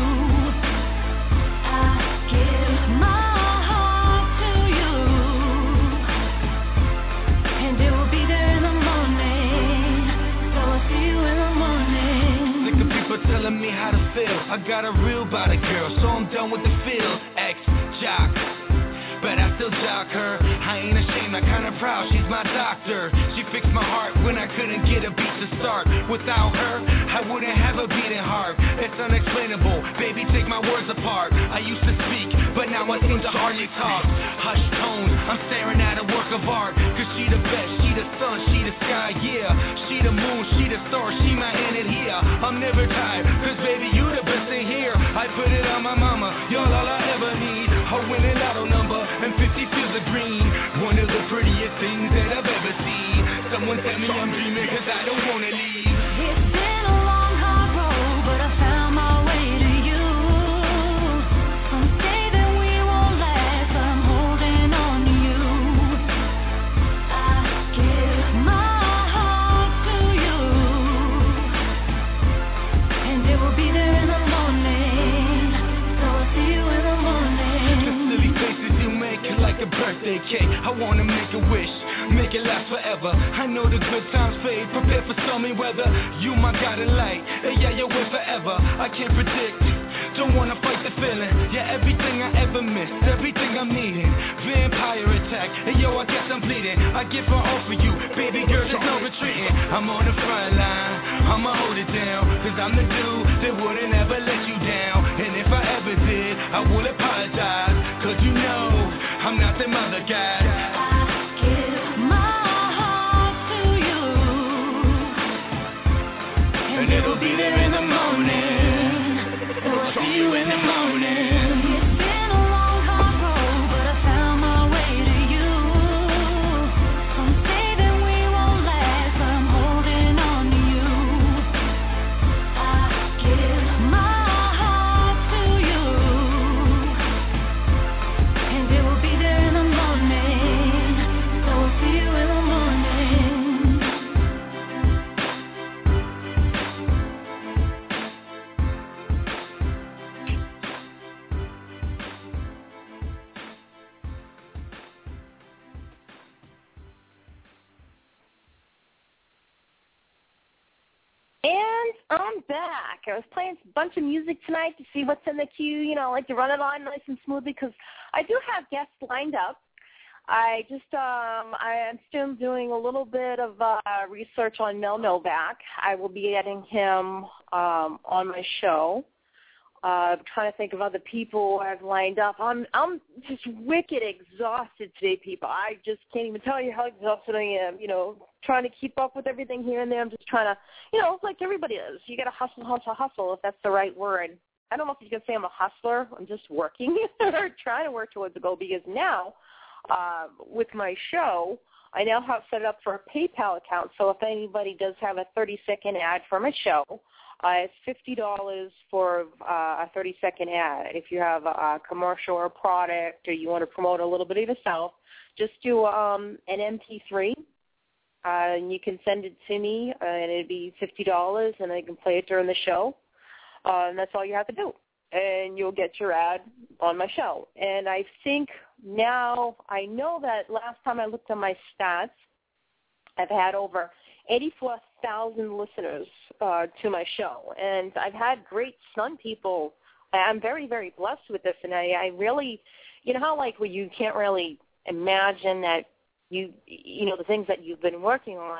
I give my heart to you, and it will be there in the morning. So I'll see you in the morning. Sick of people telling me how to feel. I got a real body girl, so I'm done with the feel. Ex-jock, but I still jock her. I ain't ashamed, I'm kinda proud, she's my doctor. She fixed my heart when I couldn't get a beat to start. Without her, I wouldn't have a beating heart. It's unexplainable, baby, take my words apart. I used to speak, but now I seem to hardly talk. Hushed tones, I'm staring at a work of art. Cause she the best, she the sun, she the sky, yeah. She the moon, she the star, she my end here. I'm never tired, cause baby, you the best in here. I put it on my mama, you're all I ever need. A winning lotto number, and 50 feels the green. One of the prettiest things that I've ever seen. Someone tell me I'm dreaming, cause I don't wanna leave. It's been a long, hard road, but I found my way to you. Some say that we won't last, but I'm holding on to you. I give my heart to you, and it will be there in the morning. So I'll see you in the morning. The silly faces you make like a birthday okay, I wanna make a wish, make it last forever. I know the good times fade, prepare for stormy weather. You my guiding light, yeah, you're with forever. I can't predict, don't wanna fight the feeling. Yeah, everything I ever missed, everything I'm needing. Vampire attack, and yo, I guess I'm bleeding. I give my all for you, baby girl, there's no retreating. I'm on the front line, I'ma hold it down, cause I'm the dude that wouldn't ever let you down. And if I ever did, I will apologize, cause you know I'm not them other guys. I give my heart to you, and it'll be there in the morning. I'll see you in the morning. It's been a long, hard road, but I found my way to you. Some say that we won't last, but I'm holding on to you. I give my heart to you, and it will be there in the morning. So I'll see you in the morning. And I'm back. I was playing a bunch of music tonight to see what's in the queue. You know, I like to run it on nice and smoothly because I do have guests lined up. I am still doing a little bit of research on Mel Novak. I will be getting him on my show. Trying to think of other people I've lined up. I'm just wicked exhausted today, people. I just can't even tell you how exhausted I am, you know, trying to keep up with everything here and there. I'm just trying to, you know, like everybody is. You got to hustle, if that's the right word. I don't know if you can say I'm a hustler. I'm just working or trying to work towards the goal because now with my show, I now have set it up for a PayPal account. So if anybody does have a 30-second ad for my show, it's $50 for a 30-second ad. If you have a commercial or a product or you want to promote a little bit of yourself, just do an MP3, and you can send it to me, and it'd be $50, and I can play it during the show. And that's all you have to do, and you'll get your ad on my show. And I think now, I know that last time I looked at my stats, I've had over 84,000 listeners to my show, and I've had great Sun people. I'm very, very blessed with this, and I really, you know how like where you can't really imagine that you know the things that you've been working on.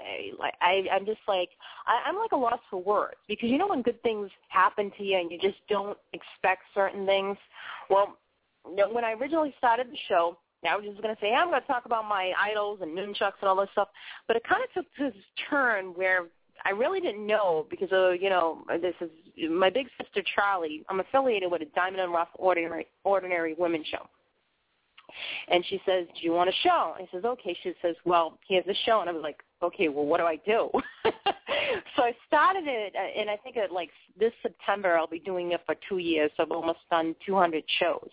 I'm just like I'm like a loss for words because you know when good things happen to you and you just don't expect certain things. Well, when I originally started the show, I was just going to say, I'm going to talk about my idols and nunchucks and all this stuff, but it kind of took this turn where I really didn't know because, you know, this is my big sister, Charlie. I'm affiliated with a Diamond and Rough Ordinary Women show. And she says, do you want a show? And I says, okay. She says, well, here's the show. And I was like, okay, well, what do I do? So I started it, and I think like this September I'll be doing it for 2 years. So I've almost done 200 shows.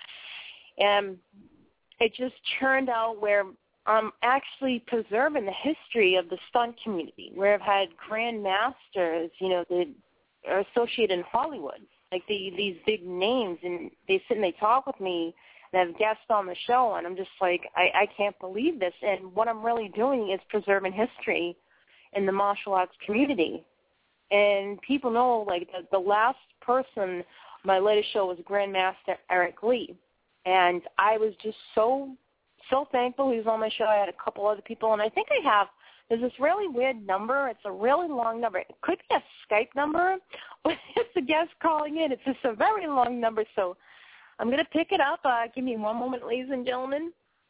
And it just turned out where I'm actually preserving the history of the stunt community, where I've had grand masters, you know, that are associated in Hollywood, like these big names, and they sit and they talk with me, and have guests on the show, and I'm just like, I can't believe this. And what I'm really doing is preserving history in the martial arts community. And people know, like, the last person, my latest show was Grandmaster Eric Lee. And I was just so thankful he was on my show. I had a couple other people, and I think there's this really weird number. It's a really long number. It could be a Skype number, but it's a guest calling in. It's just a very long number, so I'm going to pick it up. Give me one moment, ladies and gentlemen.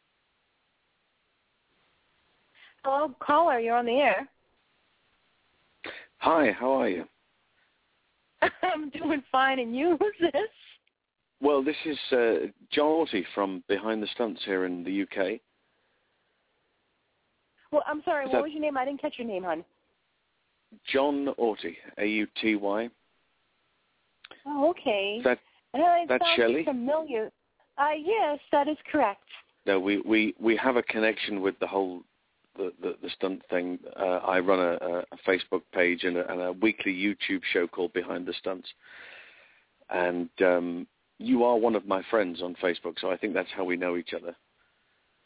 Hello, caller, you're on the air. Hi, how are you? I'm doing fine, and you? Who's this? Well, this is John Orty from Behind the Stunts here in the UK. Well, I'm sorry, what was your name? I didn't catch your name, hon. John Orty, A-U-T-Y. Oh, okay. That's Shelley? Familiar. Yes, that is correct. No, we have a connection with the whole the stunt thing. I run a Facebook page and a weekly YouTube show called Behind the Stunts. And you are one of my friends on Facebook, so I think that's how we know each other.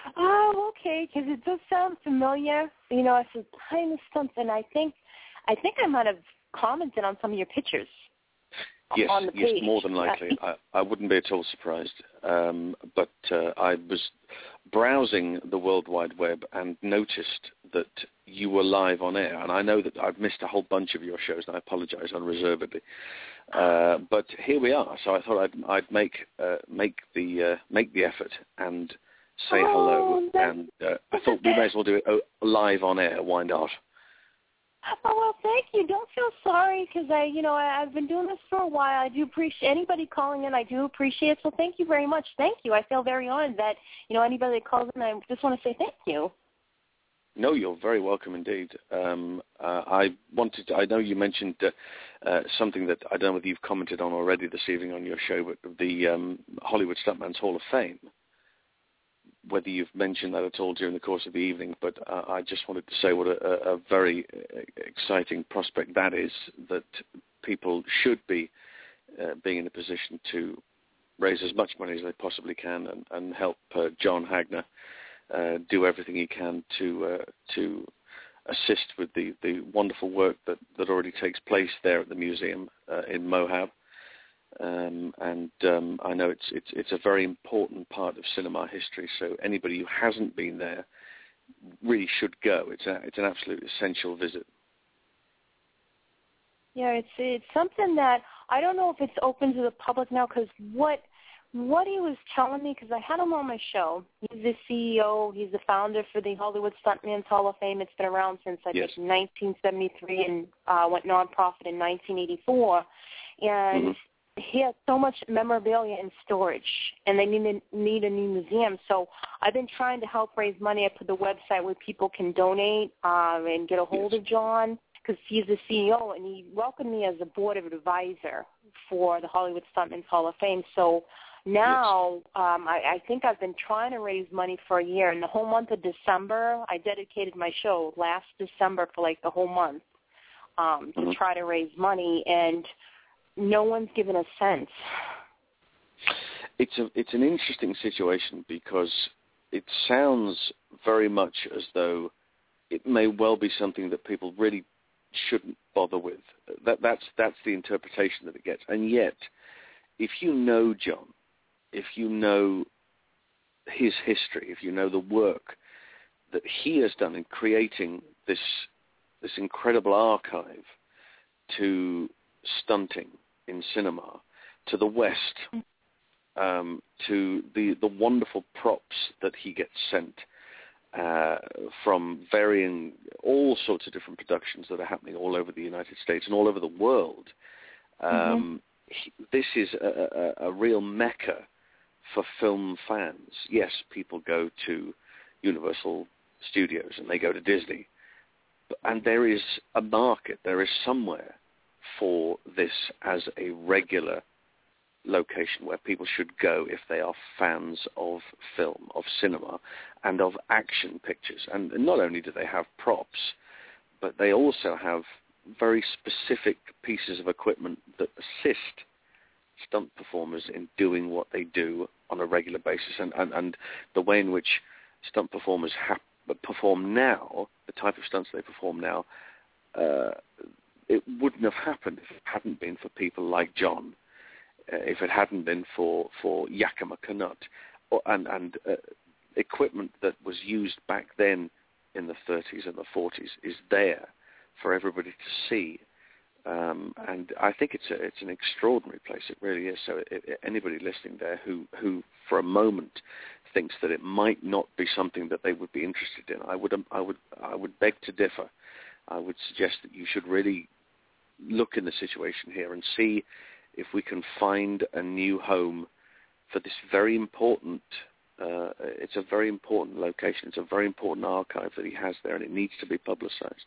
Oh, okay, because it does sound familiar. You know, it's kind of something. I think I might have commented on some of your pictures. Yes, on the page. Yes, more than likely. I wouldn't be at all surprised. But I was browsing the World Wide Web and noticed that you were live on air. And I know that I've missed a whole bunch of your shows, and I apologize unreservedly. But here we are. So I thought I'd make the effort and say hello. And I thought we may as well do it live on air. Why not? Oh, well, thank you. Don't feel sorry because I've been doing this for a while. I do appreciate anybody calling in. I do appreciate it. So thank you very much. Thank you. I feel very honored that, anybody that calls in, I just want to say thank you. No, you're very welcome indeed. I know you mentioned something that I don't know whether you've commented on already this evening on your show, but the Hollywood Stuntman's Hall of Fame. Whether you've mentioned that at all during the course of the evening, but I just wanted to say what a very exciting prospect that is, that people should be being in a position to raise as much money as they possibly can and help John Hagner do everything he can to assist with the wonderful work that already takes place there at the museum in Mohab. I know it's a very important part of cinema history. So anybody who hasn't been there really should go. It's an absolute essential visit. Yeah, it's something that I don't know if it's open to the public now because what he was telling me, because I had him on my show. He's the CEO. He's the founder for the Hollywood Stuntman's Hall of Fame. It's been around since I think 1973 and went nonprofit in 1984. And he has so much memorabilia in storage, and they need a new museum. So I've been trying to help raise money. I put the website where people can donate and get a hold of John, because he's the CEO, and he welcomed me as a board of advisor for the Hollywood Stuntman's Hall of Fame. So now I think I've been trying to raise money for a year. In the whole month of December, I dedicated my show last December for like the whole month to try to raise money, and no one's given a cent. It's an interesting situation because it sounds very much as though it may well be something that people really shouldn't bother with. That's the interpretation that it gets. And yet, if you know John, if you know his history, if you know the work that he has done in creating this incredible archive to stunting in cinema, to the West, to the wonderful props that he gets sent from varying all sorts of different productions that are happening all over the United States and all over the world. This is a real mecca for film fans. Yes, people go to Universal Studios and they go to Disney, and there is a market, there is somewhere for this as a regular location where people should go if they are fans of film, of cinema, and of action pictures. And not only do they have props, but they also have very specific pieces of equipment that assist stunt performers in doing what they do on a regular basis. And the way in which stunt performers perform now, the type of stunts they perform now, it wouldn't have happened if it hadn't been for people like John, if it hadn't been for Yakima Canutt, and equipment that was used back then in the 30s and the 40s is there for everybody to see. And I think it's an extraordinary place. It really is. So anybody listening there who for a moment thinks that it might not be something that they would be interested in, I would beg to differ. I would suggest that you should really look in the situation here and see if we can find a new home for this very important, it's a very important location, it's a very important archive that he has there, and it needs to be publicized.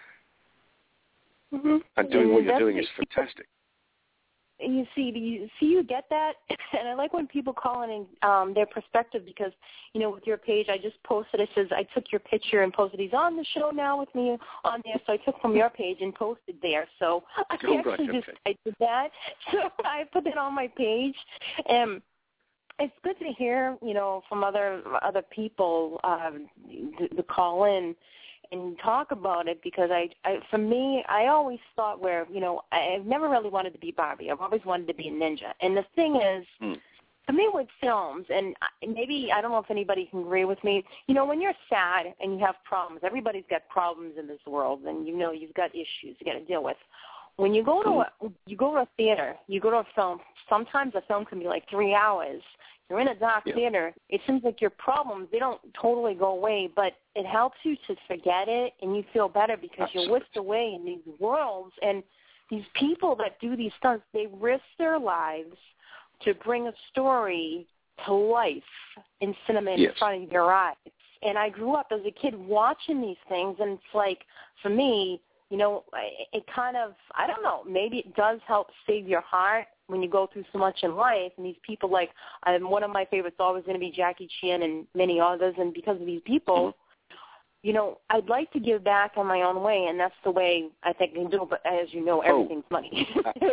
And doing what you're doing is fantastic. You get that, and I like when people call in their perspective because, with your page, I just posted, it says, I took your picture and posted, he's on the show now with me on there, so I took from your page and posted there. So I did that, so I put it on my page, and it's good to hear, from other people to call in and talk about it, because for me, I always thought I've never really wanted to be Barbie. I've always wanted to be a ninja. And the thing is, to me with films, and maybe, I don't know if anybody can agree with me, when you're sad and you have problems, everybody's got problems in this world, and you've got issues you got to deal with. When you go to a theater, you go to a film, sometimes a film can be like 3 hours. You're in a dark theater. It seems like your problems, they don't totally go away, but it helps you to forget it, and you feel better because you're whisked away in these worlds. And these people that do these stunts, they risk their lives to bring a story to life in cinema in front of your eyes. And I grew up as a kid watching these things, and it's like, for me, it kind of, I don't know, maybe it does help save your heart when you go through so much in life. And these people, like, one of my favorites is always going to be Jackie Chan and many others. And because of these people, I'd like to give back in my own way, and that's the way I think I can do it. But as you know, everything's money.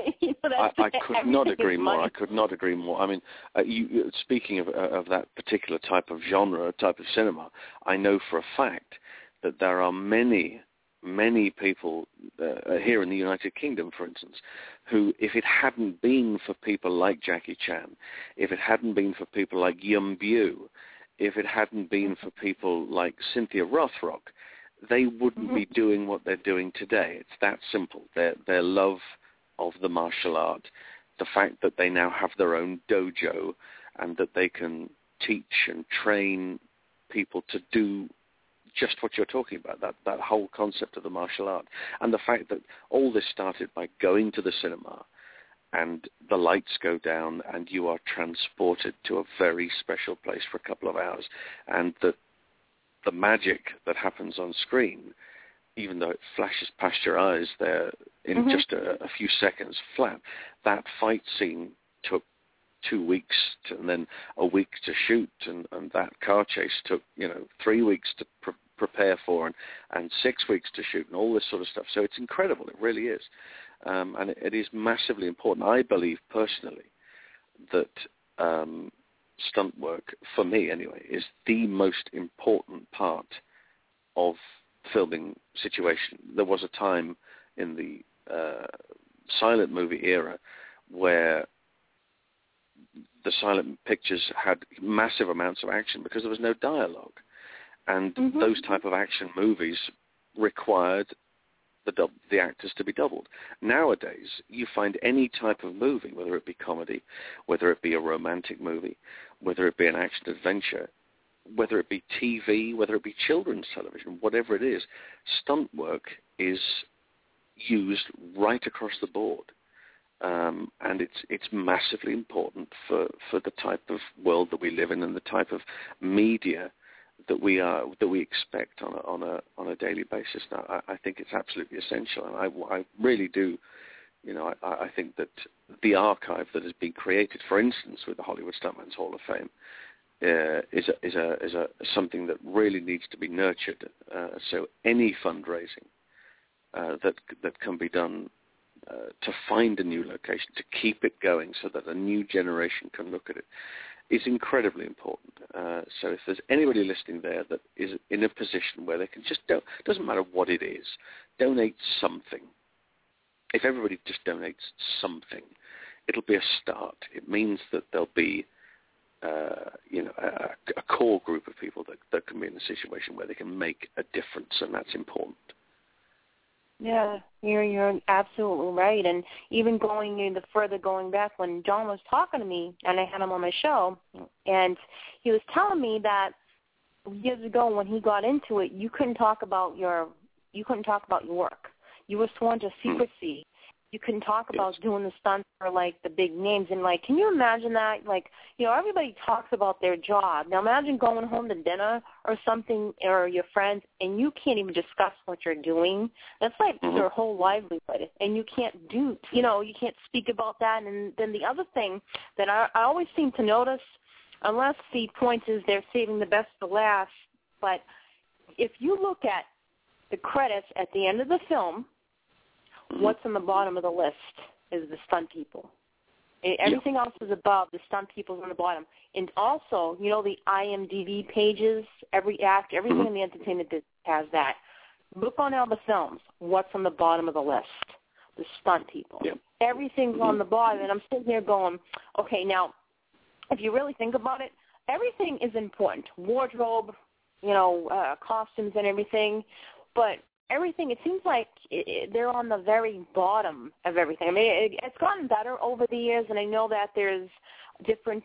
I could not agree more. I could not agree more. I mean, you speaking of that particular type of genre, type of cinema, I know for a fact that there are many people here in the United Kingdom, for instance, who, if it hadn't been for people like Jackie Chan, if it hadn't been for people like Yum Bu, if it hadn't been for people like Cynthia Rothrock, they wouldn't be doing what they're doing today. It's that simple. Their love of the martial art, the fact that they now have their own dojo and that they can teach and train people to do just what you're talking about, that whole concept of the martial art. And the fact that all this started by going to the cinema and the lights go down and you are transported to a very special place for a couple of hours, and that the magic that happens on screen, even though it flashes past your eyes there in just a few seconds flat, that fight scene took 2 weeks and then a week to shoot, and that car chase took 3 weeks to prepare for and 6 weeks to shoot, and all this sort of stuff. So it's incredible. It really is. And it is massively important. I believe personally that stunt work, for me anyway, is the most important part of filming situation. There was a time in the silent movie era where the silent pictures had massive amounts of action because there was no dialogue. And those type of action movies required the actors to be doubled. Nowadays, you find any type of movie, whether it be comedy, whether it be a romantic movie, whether it be an action adventure, whether it be TV, whether it be children's television, whatever it is, stunt work is used right across the board. And it's massively important for the type of world that we live in and the type of media that we expect on a daily basis. Now, I think it's absolutely essential, and I really do. I think that the archive that has been created, for instance, with the Hollywood Stuntman's Hall of Fame, is something that really needs to be nurtured. So any fundraising that can be done to find a new location, to keep it going, so that a new generation can look at it, is incredibly important. So if there's anybody listening there that is in a position where they can just doesn't matter what it is, donate something. If everybody just donates something, it'll be a start. It means that there'll be a core group of people that can be in a situation where they can make a difference, and that's important. Yeah, you're absolutely right. And even going back when John was talking to me, and I had him on my show, and he was telling me that years ago when he got into it, you couldn't talk about your work. You were sworn to secrecy. You couldn't talk about doing the stunts for, like, the big names. And, like, can you imagine that? Like, everybody talks about their job. Now, imagine going home to dinner or something, or your friends, and you can't even discuss what you're doing. That's like your whole livelihood. And you can't you can't speak about that. And then the other thing that I always seem to notice, unless the point is they're saving the best for last, but if you look at the credits at the end of the film, what's on the bottom of the list is the stunt people. Everything else is above. The stunt people's on the bottom. And also, you know, the IMDb pages, every act, everything in the entertainment business has that. Look on all the films. What's on the bottom of the list? The stunt people. Yep. Everything's on the bottom. And I'm sitting here going, okay, now, if you really think about it, everything is important. Wardrobe, you know, costumes and everything. But everything, it seems like they're on the very bottom of everything. I mean, it's gotten better over the years, and I know that there's different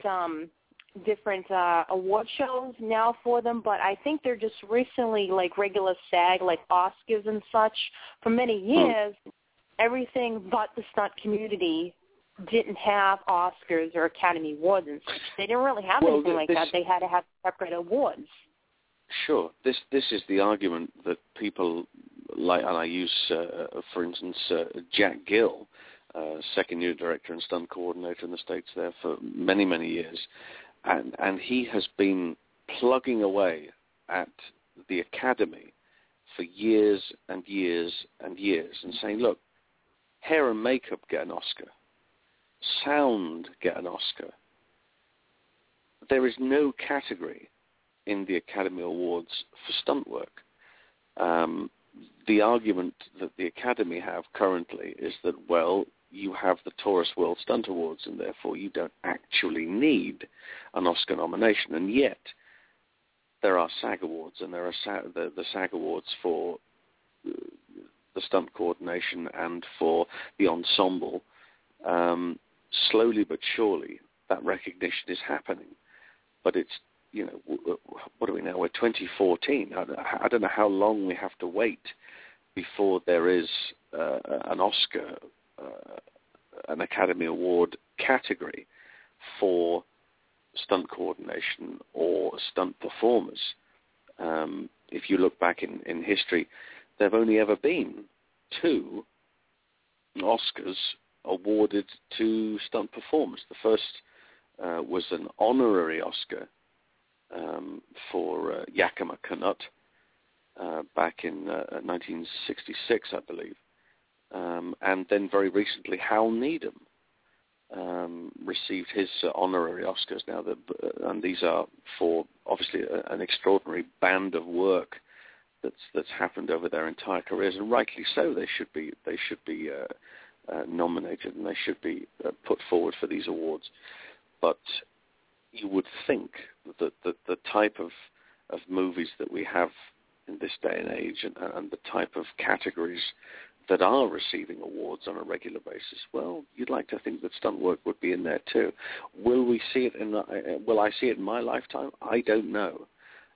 award shows now for them, but I think they're just recently like regular SAG, like Oscars and such. For many years, everything but the stunt community didn't have Oscars or Academy Awards and such. They didn't really have anything like that. They had to have separate awards. Sure. This is the argument that people like, and I use, for instance, Jack Gill, second unit director and stunt coordinator in the States there for many, many years. And he has been plugging away at the Academy for years and years and years and saying, look, hair and makeup get an Oscar. Sound get an Oscar. There is no category in the Academy Awards for stunt work. The argument that the Academy have currently is that, well, you have the Taurus World Stunt Awards, and therefore you don't actually need an Oscar nomination. And yet, there are SAG Awards, and there are the SAG Awards for the stunt coordination and for the ensemble. Slowly but surely, that recognition is happening. But it's, you know, what are we now? We're 2014. I don't know how long we have to wait before there is an Oscar, an Academy Award category for stunt coordination or stunt performers. If you look back in history, there have only ever been 2 Oscars awarded to stunt performers. The first was an honorary Oscar for Yakima Canutt back in 1966, I believe. And then very recently, Hal Needham received his honorary Oscars. Now, and these are for obviously an extraordinary band of work that's happened over their entire careers, and rightly so. They should be nominated, and they should be put forward for these awards. But you would think that the type of movies that we have in this day and age, and the type of categories that are receiving awards on a regular basis, well, you'd like to think that stunt work would be in there too. Will we see it will I see it in my lifetime? I don't know.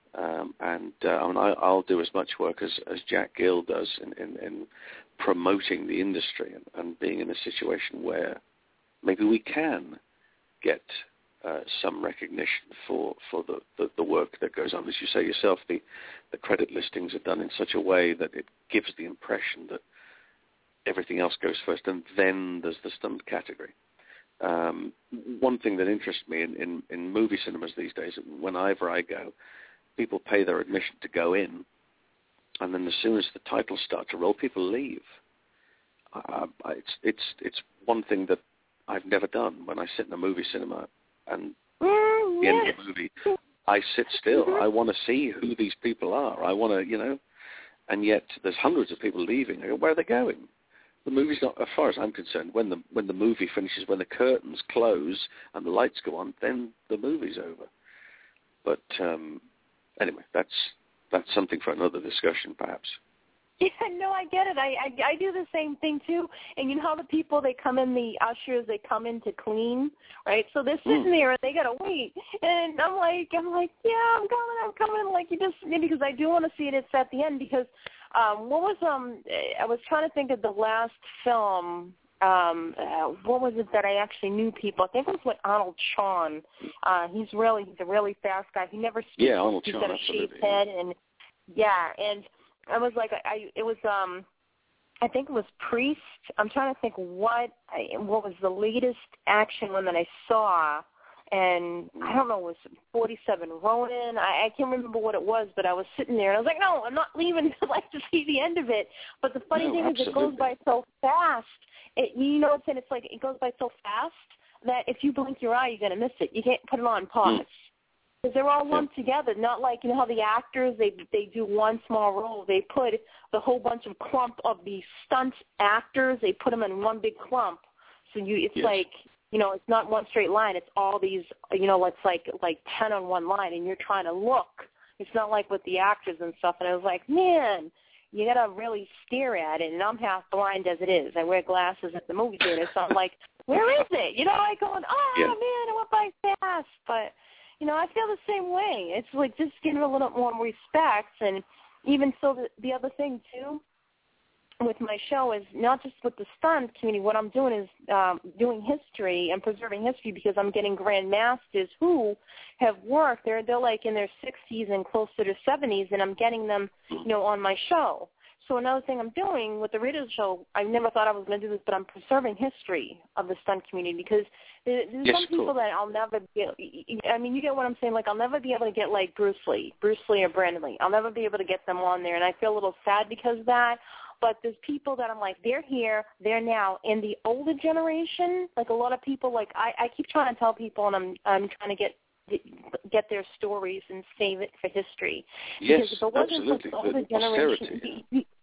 I'll do as much work as Jack Gill does in promoting the industry and being in a situation where maybe we can get some recognition for the work that goes on. As you say yourself, the credit listings are done in such a way that it gives the impression that everything else goes first, and then there's the stunt category. One thing that interests me in movie cinemas these days, whenever I go, people pay their admission to go in, and then as soon as the titles start to roll, people leave. It's one thing that I've never done. When I sit in a movie cinema and at the end of the movie, I sit still. I want to see who these people are. I want to, and yet there's hundreds of people leaving. I go, where are they going? The movie's not, as far as I'm concerned, when the movie finishes, when the curtains close and the lights go on, then the movie's over. But anyway, that's something for another discussion, perhaps. Yeah, no, I get it. I do the same thing too. And you know how the people, they come in, the ushers, they come in to clean, right? So they're sitting there and they gotta wait. And I'm like, yeah, I'm coming. Like, you just, because I do want to see it. It's at the end because I was trying to think of the last film. What was it that I actually knew people? I think it was with Arnold Shawn. He's a really fast guy. He never speaks. Yeah, Arnold He's Shawn, got a shaved head, and I was like, I think it was Priest. I'm trying to think what was the latest action one that I saw, and I don't know, it was 47 Ronin. I can't remember what it was, but I was sitting there, and I was like, no, I'm not leaving until I to see the end of it. But the funny thing is, it goes by so fast. It's like it goes by so fast that if you blink your eye, you're going to miss it. You can't put it on pause. Because they're all lumped together, not like, you know, how the actors, they do one small role. They put the whole bunch of clump of the stunt actors, they put them in one big clump. So it's like, you know, it's not one straight line. It's all these, you know, it's like 10 on one line, and you're trying to look. It's not like with the actors and stuff. And I was like, man, you got to really stare at it. And I'm half blind as it is. I wear glasses at the movie theater, so I'm like, where is it? You know, I going, man, I went by fast. But, you know, I feel the same way. It's like just getting a little more respect. And even so, the other thing, too, with my show is not just with the stunt community. What I'm doing is doing history and preserving history, because I'm getting grandmasters who have worked. They're like in their 60s and closer to 70s, and I'm getting them, you know, on my show. So another thing I'm doing with the radio show, I never thought I was going to do this, but I'm preserving history of the stunt community, because there's some people that I'll never be, I mean, you get what I'm saying? Like, I'll never be able to get like Bruce Lee or Brandon Lee. I'll never be able to get them on there, and I feel a little sad because of that. But there's people that I'm like, they're here, they're now. In the older generation, like a lot of people, like I keep trying to tell people, and I'm trying to get their stories and save it for history. Yes, because if it wasn't absolutely. For the older generation,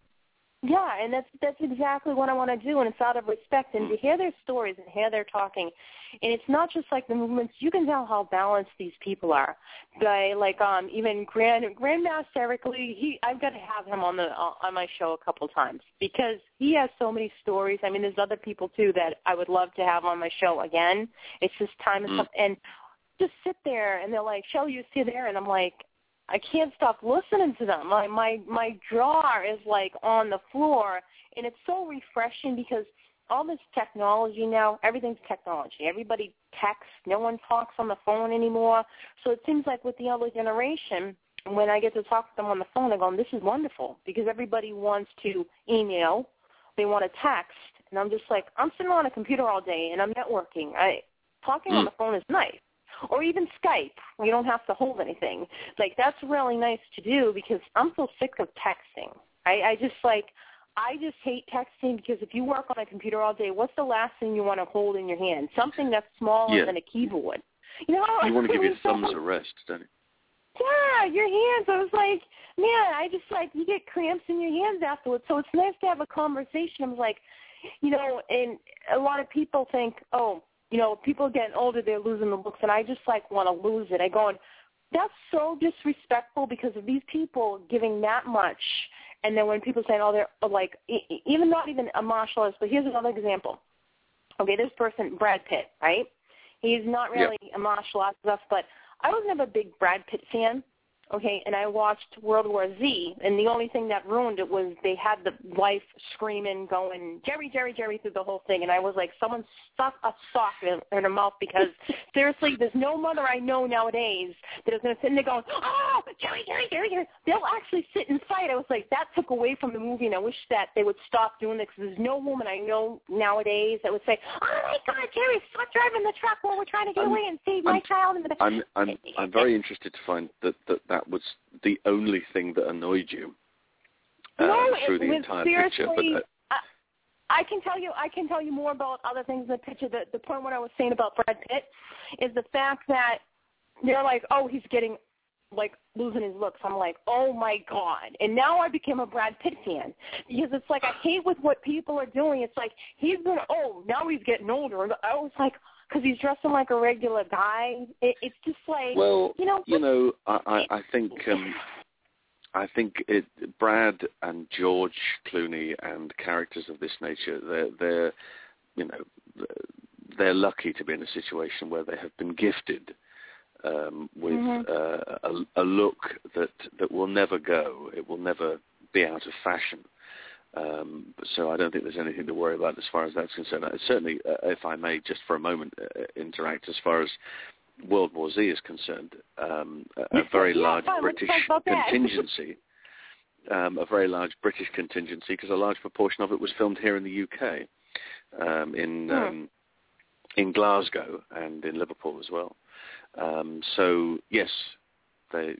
yeah, and that's exactly what I want to do, and it's out of respect, and to hear their stories and hear their talking. And it's not just like the movements. You can tell how balanced these people are. Like even Grandmaster Eric Lee, I've got to have him on my show a couple times, because he has so many stories. I mean, there's other people too that I would love to have on my show again. It's just time and stuff, and just sit there, and they're like, "Shelley, you sit there," and I'm like, I can't stop listening to them. My jaw is like on the floor, and it's so refreshing, because all this technology now, everything's technology. Everybody texts. No one talks on the phone anymore. So it seems like with the older generation, when I get to talk to them on the phone, I go, this is wonderful, because everybody wants to email. They want to text. And I'm just like, I'm sitting on a computer all day, and I'm networking. Talking on the phone is nice. Or even Skype. You don't have to hold anything. Like, that's really nice to do, because I'm so sick of texting. I just hate texting, because if you work on a computer all day, what's the last thing you want to hold in your hand? Something that's smaller than a keyboard. You know? You want to give your thumbs a rest, don't you? Yeah, your hands. I was like, man, I just like, you get cramps in your hands afterwards. So it's nice to have a conversation. I was like, you know, and a lot of people think, you know, people getting older, they're losing the looks, and I just, like, want to lose it. I go, that's so disrespectful, because of these people giving that much, and then when people say, they're, like, even not even a martial artist, but here's another example. Okay, this person, Brad Pitt, right? He's not really a martial artist stuff, but I was never a big Brad Pitt fan. Okay, and I watched World War Z, and the only thing that ruined it was they had the wife screaming, going, Jerry, Jerry, Jerry, through the whole thing, and I was like, someone stuck a sock in her mouth, because, seriously, there's no mother I know nowadays that is going to sit in there going, Jerry, Jerry, Jerry, Jerry. They'll actually sit and fight. I was like, that took away from the movie, and I wish that they would stop doing this, because there's no woman I know nowadays that would say, oh, my God, Jerry, stop driving the truck while we're trying to get away and save my child. I'm very interested to find that was the only thing that annoyed you through the entire picture. But I can tell you more about other things in the picture. The point what I was saying about Brad Pitt is the fact that they're like, he's getting like losing his looks. I'm like, oh my God. And now I became a Brad Pitt fan, because it's like, I hate with what people are doing. It's like, he's been old, now he's getting older. And I was like, because he's dressing like a regular guy. It's just like, I think Brad and George Clooney and characters of this nature, they're lucky to be in a situation where they have been gifted with a look that will never go. It will never be out of fashion. So I don't think there's anything to worry about as far as that's concerned. Certainly, if I may just for a moment interact as far as World War Z is concerned, a very large British contingency, because a large proportion of it was filmed here in the UK, in Glasgow and in Liverpool as well. So yes, the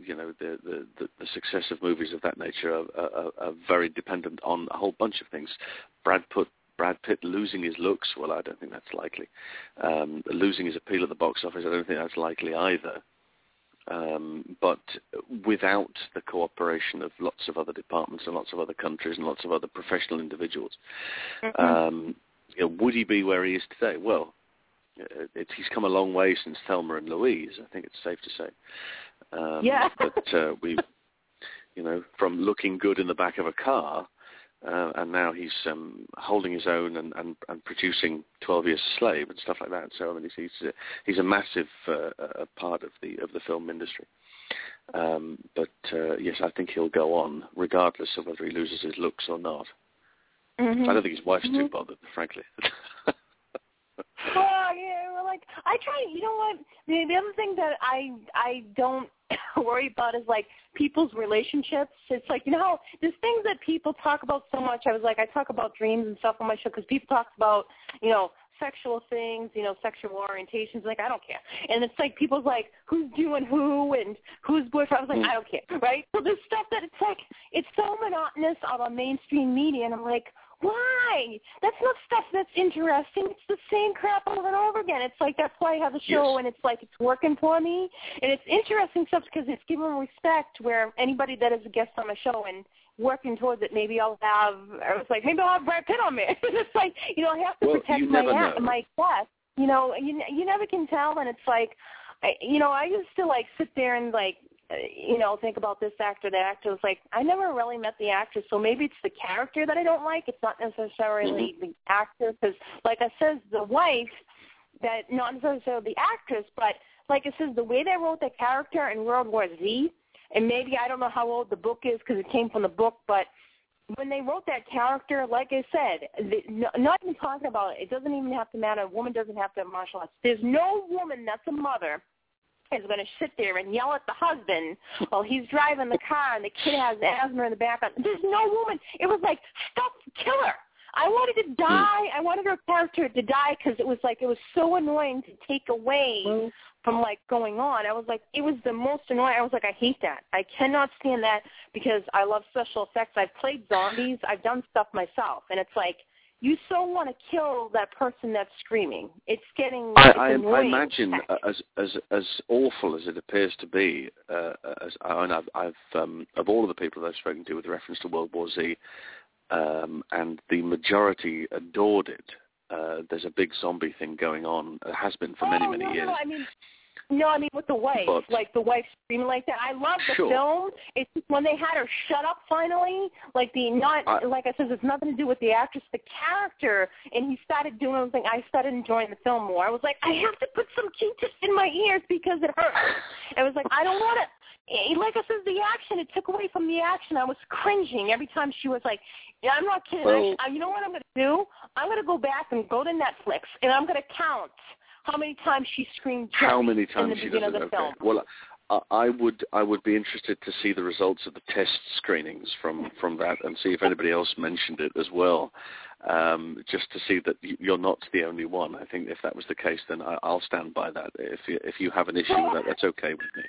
success of movies of that nature are very dependent on a whole bunch of things. Brad Brad Pitt losing his looks, well, I don't think that's likely. Losing his appeal at the box office, I don't think that's likely either. But without the cooperation of lots of other departments and lots of other countries and lots of other professional individuals, would he be where he is today? Well, he's come a long way since Thelma and Louise. I think it's safe to say. But we, from looking good in the back of a car, and now he's holding his own and producing 12 Years a Slave and stuff like that. So I mean, he's a massive part of the film industry. But yes, I think he'll go on regardless of whether he loses his looks or not. I don't think his wife's too bothered, frankly. Well, yeah, like I try. You know what? The other thing that I don't worry about is like people's relationships. It's like, there's things that people talk about so much. I talk about dreams and stuff on my show because people talk about, sexual things, sexual orientations. Like, I don't care. And it's like people's like, who's doing who and who's boyfriend. I was like, I don't care, right? So there's stuff that it's like, it's so monotonous on mainstream media, and I'm like, why? That's not stuff that's interesting. It's the same crap over and over again. It's like, that's why I have a show, and it's like, it's working for me. And it's interesting stuff because it's giving respect where anybody that is a guest on my show and working towards it, maybe I'll have Brad Pitt on me. It's like, I have to protect my guest. You never can tell, and it's like, I used to like sit there and like, think about this actor, that actor. It's like, I never really met the actor, so maybe it's the character that I don't like. It's not necessarily the actor, because like I said, the wife, that not necessarily the actress, but like it says, the way they wrote the character in World War Z, and maybe I don't know how old the book is because it came from the book, but when they wrote that character, like I said, not even talking about it doesn't even have to matter. A woman doesn't have to have martial arts. There's no woman that's a mother is going to sit there and yell at the husband while he's driving the car and the kid has asthma in the background. There's no woman. It was like, stop, kill her. I wanted to die. I wanted her character to die because it was so annoying to take away from like going on. I was like, it was the most annoying. I was like, I hate that. I cannot stand that because I love special effects. I've played zombies. I've done stuff myself, and it's like, you so want to kill that person that's screaming. It's getting. I imagine, as awful as it appears to be, and I've of all of the people that I've spoken to with reference to World War Z, and the majority adored it. There's a big zombie thing going on. It has been for many years. No, I mean with the wife, like the wife screaming like that. I love the film. It's just when they had her shut up finally, like like I said, it's nothing to do with the actress, the character, and he started doing something. I started enjoying the film more. I was like, I have to put some Q-tips in my ears because it hurts. I was like, I don't want to. Like I said, the action, it took away from the action. I was cringing every time she was like, I'm not kidding. You know what I'm going to do? I'm going to go back and go to Netflix, and I'm going to count how many times she screamed how many times in the beginning of the film. Well, I would be interested to see the results of the test screenings from that and see if anybody else mentioned it as well, just to see that you're not the only one. I think if that was the case, then I'll stand by that. If you have an issue with that, that's okay with me.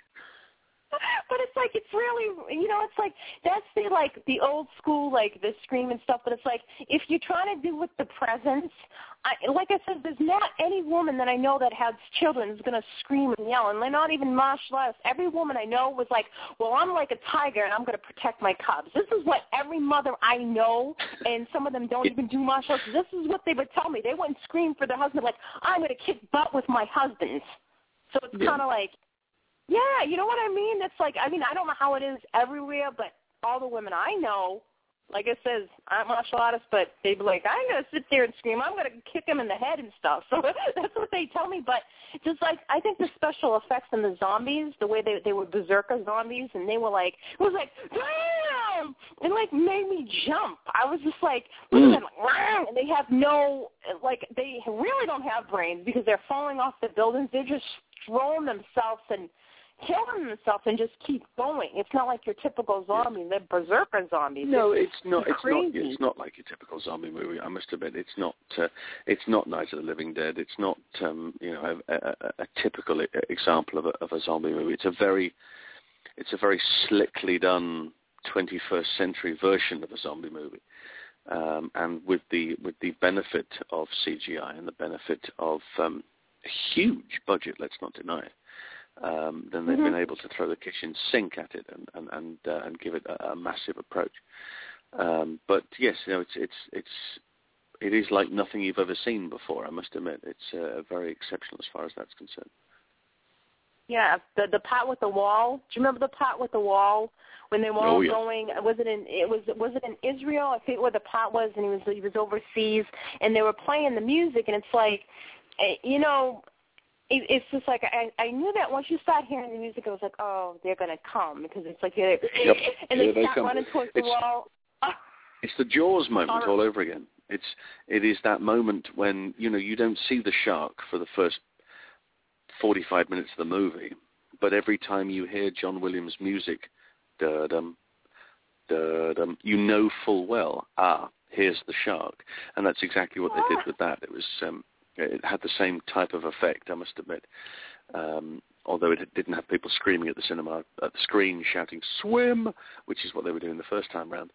But it's like, it's really, it's like, that's the old school, like the scream and stuff. But it's like, if you're trying to do with the presence, like I said, there's not any woman that I know that has children is going to scream and yell. And they're not even martial artists. Every woman I know was like, well, I'm like a tiger and I'm going to protect my cubs. This is what every mother I know, and some of them don't even do martial arts. This is what they would tell me. They wouldn't scream for their husband like, I'm going to kick butt with my husband. So it's kind of like, yeah, you know what I mean? It's like, I don't know how it is everywhere, but all the women I know, like it says, I'm martial artists, but they'd be like, I'm going to sit there and scream. I'm going to kick him in the head and stuff. So that's what they tell me. But just like, I think the special effects in the zombies, the way they were berserker zombies, and they were like, it was like, damn! It like made me jump. I was just like, look at them, and they have no, like, they really don't have brains because they're falling off the buildings. They're just throwing themselves and killing themselves and just keep going. It's not like your typical zombie. They're berserker zombies. No, it's not. Crazy. It's not like your typical zombie movie. I must admit, it's not. It's not Night of the Living Dead. It's not. A typical example of a zombie movie. It's a very slickly done 21st century version of a zombie movie. and with the benefit of CGI and the benefit of a huge budget, let's not deny it, then they've been able to throw the kitchen sink at it and give it a massive approach. But yes, it is like nothing you've ever seen before. I must admit, it's very exceptional as far as that's concerned. Yeah, the part with the wall. Do you remember the part with the wall when they were all going? Was it in Israel? I think where the part was, and he was overseas, and they were playing the music, and it's like, it's just like I knew that once you start hearing the music, I was like, oh, they're gonna come, because it's like and they start running towards the wall. It's the Jaws moment all over again. It is that moment when you don't see the shark for the first 45 minutes of the movie, but every time you hear John Williams' music, da-dum, da-dum, you know full well, here's the shark, and that's exactly what they did with that. It was it had the same type of effect, I must admit, although it didn't have people screaming at the cinema at the screen shouting "swim," which is what they were doing the first time round.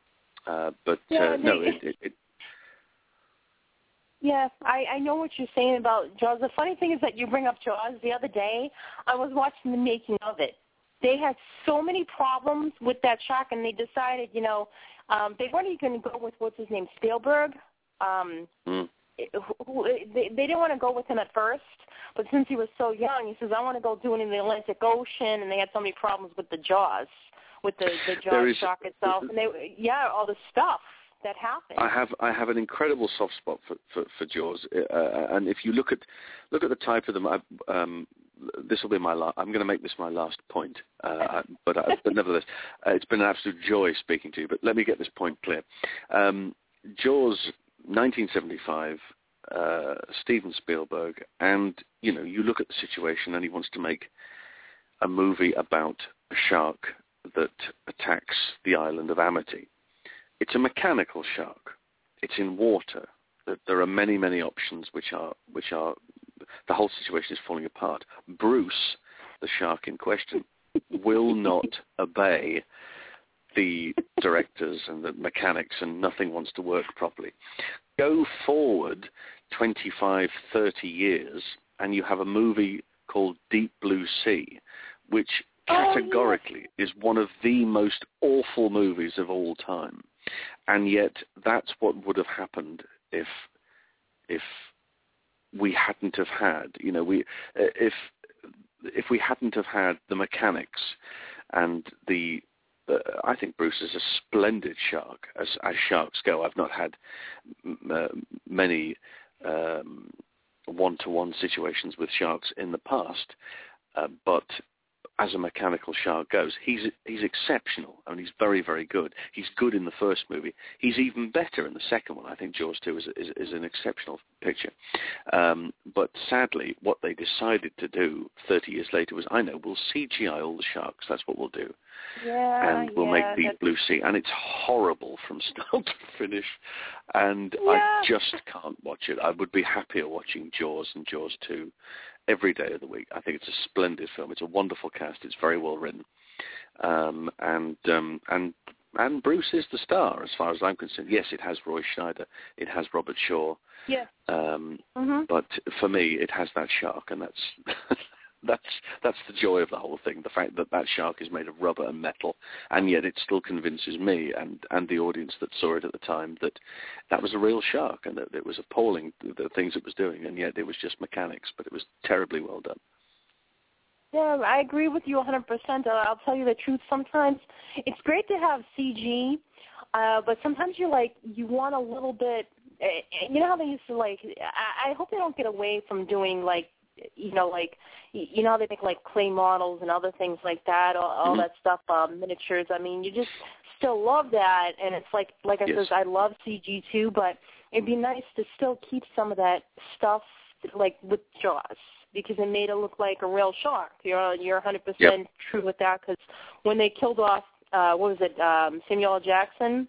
Yes, I know what you're saying about Jaws. The funny thing is that you bring up Jaws. The other day, I was watching the making of it. They had so many problems with that shark, and they decided, they weren't even going to go with, what's his name, Spielberg. They didn't want to go with him at first, but since he was so young, he says, I want to go do it in the Atlantic Ocean, and they had so many problems with the Jaws, with the Jaws shark itself, and all the stuff that happened. I have an incredible soft spot for Jaws, and if you look at the type of them, this will be my last. I'm going to make this my last point, but nevertheless, it's been an absolute joy speaking to you. But let me get this point clear. Jaws, 1975, Steven Spielberg, and you look at the situation, and he wants to make a movie about a shark that attacks the island of Amity. It's a mechanical shark. It's in water. There are many, many options which are the whole situation is falling apart. Bruce, the shark in question, will not obey the directors and the mechanics, and nothing wants to work properly. Go forward 25, 30 years, and you have a movie called Deep Blue Sea, which categorically is one of the most awful movies of all time. And yet that's what would have happened if we hadn't have had, if we hadn't have had the mechanics and the I think Bruce is a splendid shark, as sharks go. I've not had many one-to-one situations with sharks in the past, but as a mechanical shark goes, he's exceptional. I mean, he's very, very good. He's good in the first movie. He's even better in the second one. I think Jaws 2 is an exceptional picture. But sadly, what they decided to do 30 years later was, we'll CGI all the sharks. That's what we'll do. Yeah, and we'll make Deep Blue Sea. And it's horrible from start to finish. And I just can't watch it. I would be happier watching Jaws and Jaws 2 every day of the week. I think it's a splendid film. It's a wonderful cast. It's very well written. And Bruce is the star, as far as I'm concerned. Yes, it has Roy Schneider. It has Robert Shaw. Yeah. But for me, it has that shark, and that's the joy of the whole thing, the fact that shark is made of rubber and metal, and yet it still convinces me and the audience that saw it at the time that was a real shark, and that it was appalling, the things it was doing, and yet it was just mechanics, but it was terribly well done. Yeah, I agree with you 100%. I'll tell you the truth. Sometimes it's great to have CG, but sometimes you want a little bit, you know how they used to, I hope they don't get away from doing, how they make clay models and other things like that, all that stuff, miniatures. I mean, you just still love that, and it's like I said, I love CG too, but it'd be nice to still keep some of that stuff with Jaws, because it made it look like a real shark. You're 100% true with that, because when they killed off, Samuel L. Jackson,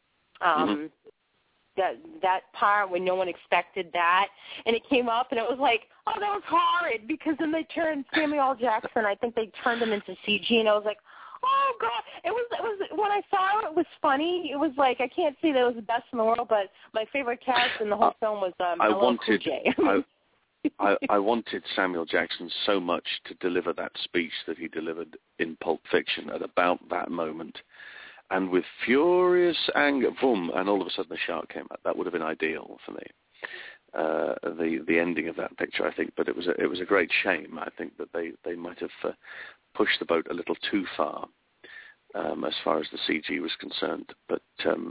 that part when no one expected that, and it came up, and it was like, oh, that was horrid, because then they turned Samuel L. Jackson, I think they turned him into CG, and I was like, oh God! It was when I saw it was funny. It was like I can't say that it was the best in the world, but my favorite cast in the whole film was LL Cool J. I wanted Samuel Jackson so much to deliver that speech that he delivered in Pulp Fiction at about that moment. And with furious anger, boom, and all of a sudden the shark came out. That would have been ideal for me. The ending of that picture, I think. But it was a great shame. I think that they might have pushed the boat a little too far as far as the CG was concerned. But still,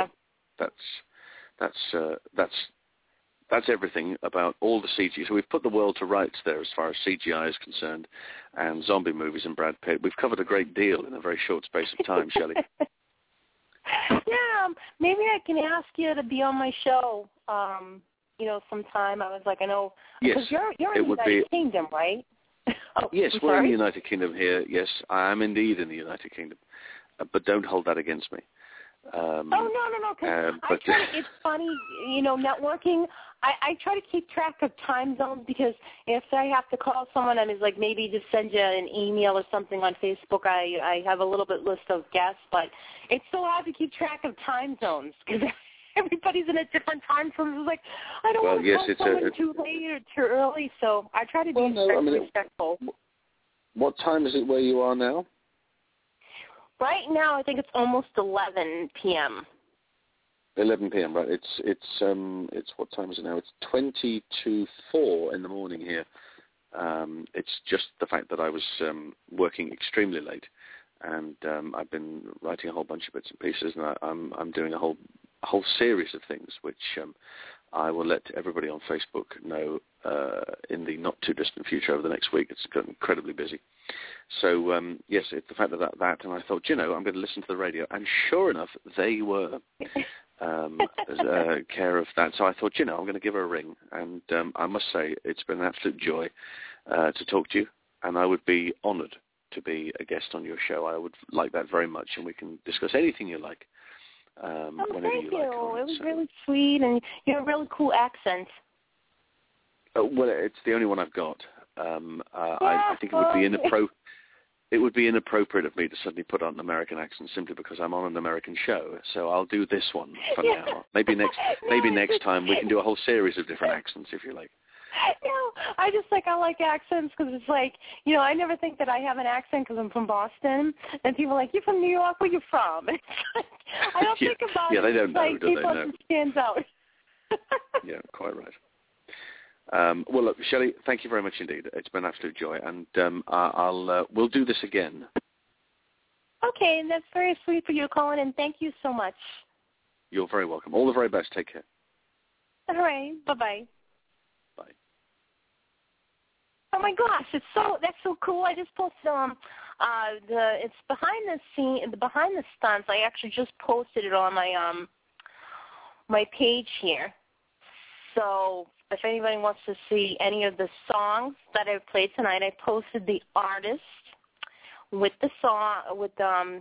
that's everything about all the CG. So we've put the world to rights there as far as CGI is concerned, and zombie movies and Brad Pitt. We've covered a great deal in a very short space of time, Shelley. Yeah, maybe I can ask you to be on my show, sometime. I was like, I know, because you're in the United Kingdom, right? Yes, we're in the United Kingdom here. Yes, I am indeed in the United Kingdom, but don't hold that against me. No. It's funny, networking. I try to keep track of time zones because if I have to call someone, I mean, like maybe just send you an email or something on Facebook. I have a little bit list of guests, but it's so hard to keep track of time zones because everybody's in a different time zone. It's like I don't want to call someone too late or too early, so I try to be respectful. What time is it where you are now? Right now, I think it's almost 11 p.m. 11 p.m. Right. It's what time is it now? It's 20 to 4 in the morning here. It's just the fact that I was working extremely late, and I've been writing a whole bunch of bits and pieces, and I'm doing a whole series of things which I will let everybody on Facebook know in the not too distant future over the next week. It's got incredibly busy. So, yes, it's the fact that, and I thought, I'm going to listen to the radio. And sure enough, they were care of that. So I thought, I'm going to give her a ring. And I must say, it's been an absolute joy to talk to you. And I would be honored to be a guest on your show. I would like that very much. And we can discuss anything you like. Whenever thank you. Like. It was really sweet. And you have a really cool accent. Well, it's the only one I've got. I think it would be inappropriate of me to suddenly put on an American accent simply because I'm on an American show. So I'll do this one for now. Maybe next time we can do a whole series of different accents if you like. I like accents because it's like, I never think that I have an accent because I'm from Boston. And people are like, you're from New York? Where you from? It's like, I don't think about it. Yeah, they don't know, like, do they? No. Stands out. Yeah, quite right. Well, look, Shelley, thank you very much indeed. It's been an absolute joy, and we'll do this again. Okay, and that's very sweet for you to call in, and thank you so much. You're very welcome. All the very best. Take care. All right. Bye-bye. Bye. Oh my gosh, that's so cool. I just posted it's behind the stunts. I actually just posted it on my page here. So if anybody wants to see any of the songs that I played tonight, I posted the artist with the song with the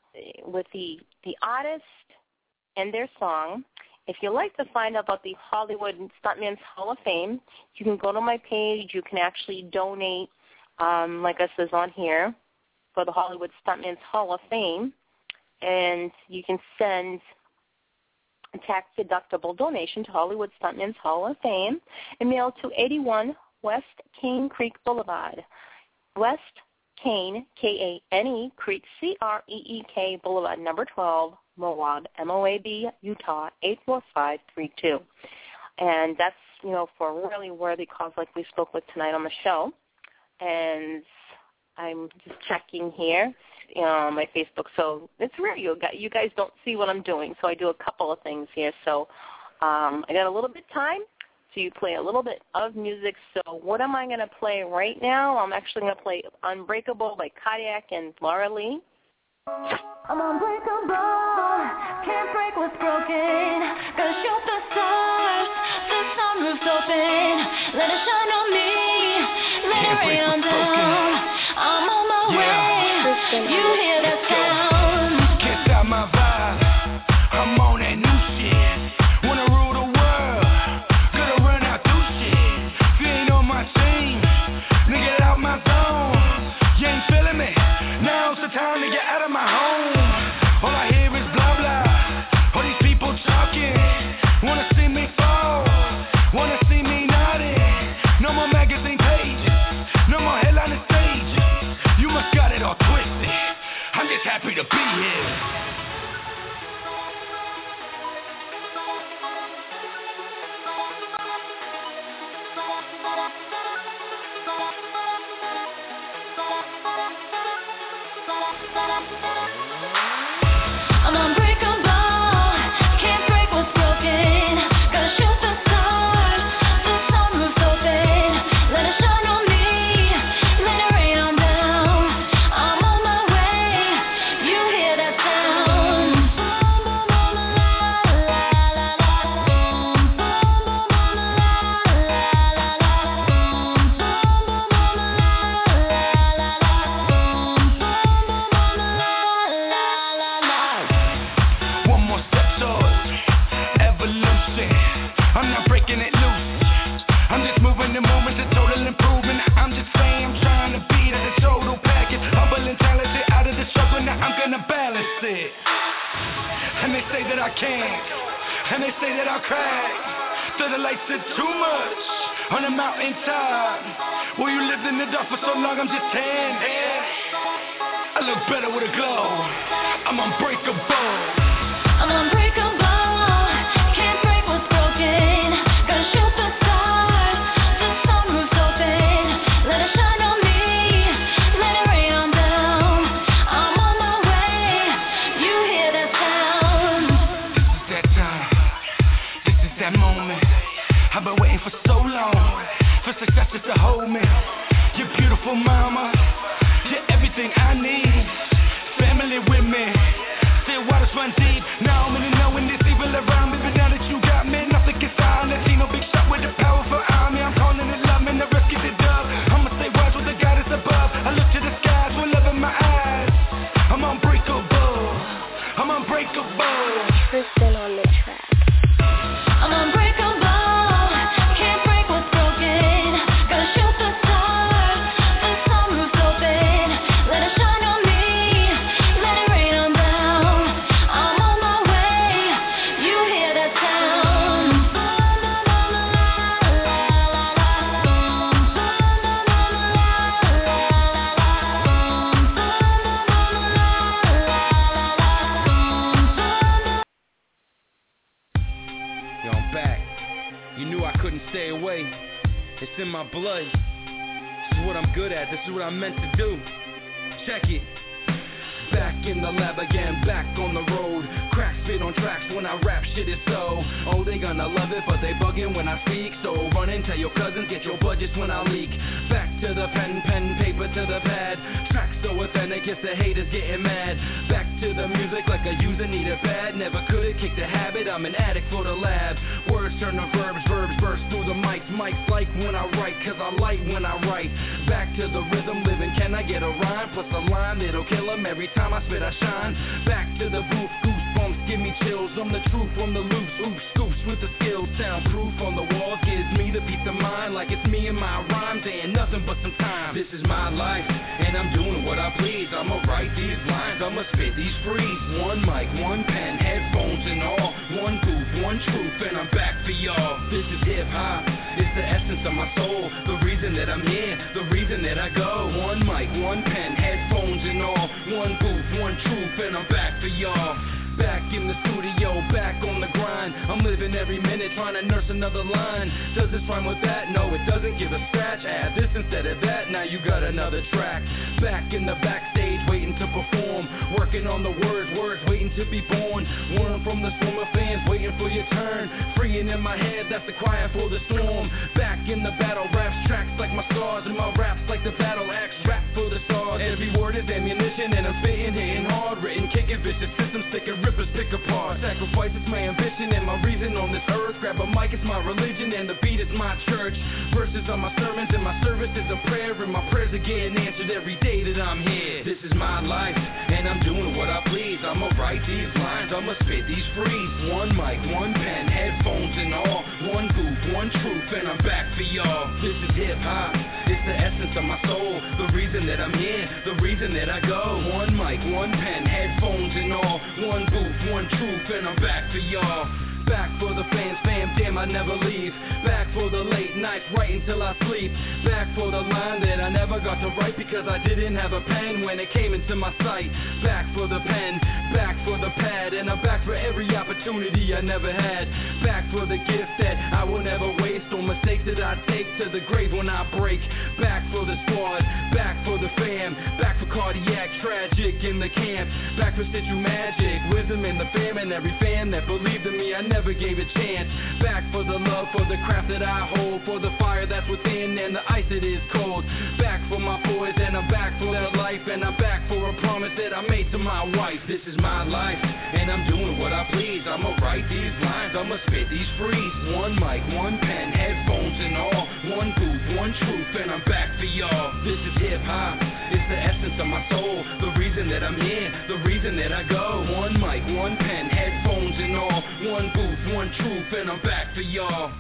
artist and their song. If you'd like to find out about the Hollywood Stuntman's Hall of Fame, you can go to my page. You can actually donate, like it says on here, for the Hollywood Stuntman's Hall of Fame, and you can send a tax-deductible donation to Hollywood Stuntman's Hall of Fame and mail to 81 West Cane Creek Boulevard. West Cane, K-A-N-E, Creek, C-R-E-E-K, Boulevard, number 12, Moab, M-O-A-B, Utah, 84532. And that's, for really worthy cause like we spoke with tonight on the show. And I'm just checking here on my Facebook. So it's rare you guys don't see what I'm doing. So I do a couple of things here. So I got a little bit of time to play a little bit of music. So what am I going to play right now? I'm actually going to play Unbreakable by Kodiak and Laura Lee. I'm unbreakable, can't break what's broken. Gonna shoot the stars, the sunroof's open. Let it shine on me, let it rain on down. I'm on my way, you hear that sound. Can't stop my vibe, I'm on that new shit. Wanna rule the world, gonna run out through shit. If you ain't on my team, nigga, get out my zone. You ain't feeling me, now's the time to get out of my home. All I hear is blah blah. All these people talking, wanna see me fall, wanna see me nodding. No more magazine pages, no more headline stages. You must got it all twisted. I'm just happy to be here. I'ma spit these freeze. One mic, one pen, headphones and all. One booth, one truth, and I'm back for y'all. This is hip hop. It's the essence of my soul, the reason that I'm here, the reason that I go. One mic, one pen, headphones and all. One booth, one truth, and I'm back for y'all. Back for the fans, fam, damn, I never leave. Back for the late nights, writing till I sleep. Back for the line that I never got to write because I didn't have a pen when it came into my sight. Back for the pen, back for the pad, and I'm back for every opportunity I never had. Back for the gift that I will never waste, or mistakes that I take to the grave when I break. Back for the squad, back for the fam, back for cardiac, tragic in the camp. Back for Stitch Magic, wisdom in the fam, and every fan that believed in me, I never gave a chance. Back for the love, for the craft that I hold, for the fire that's within and the ice that is cold. Back for my boys and I'm back for their life, and I'm back for a promise that I made to my wife. This is my life and I'm doing what I please. I'ma write these lines, I'ma spit these frees. One mic, one pen, headphones and all. One booth, one truth, and I'm back for y'all. This is hip hop, it's the essence of my soul, the reason that I'm here, the reason that I go. One mic, one pen, headphones and all. One booth, one truth, and I'm back for y'all.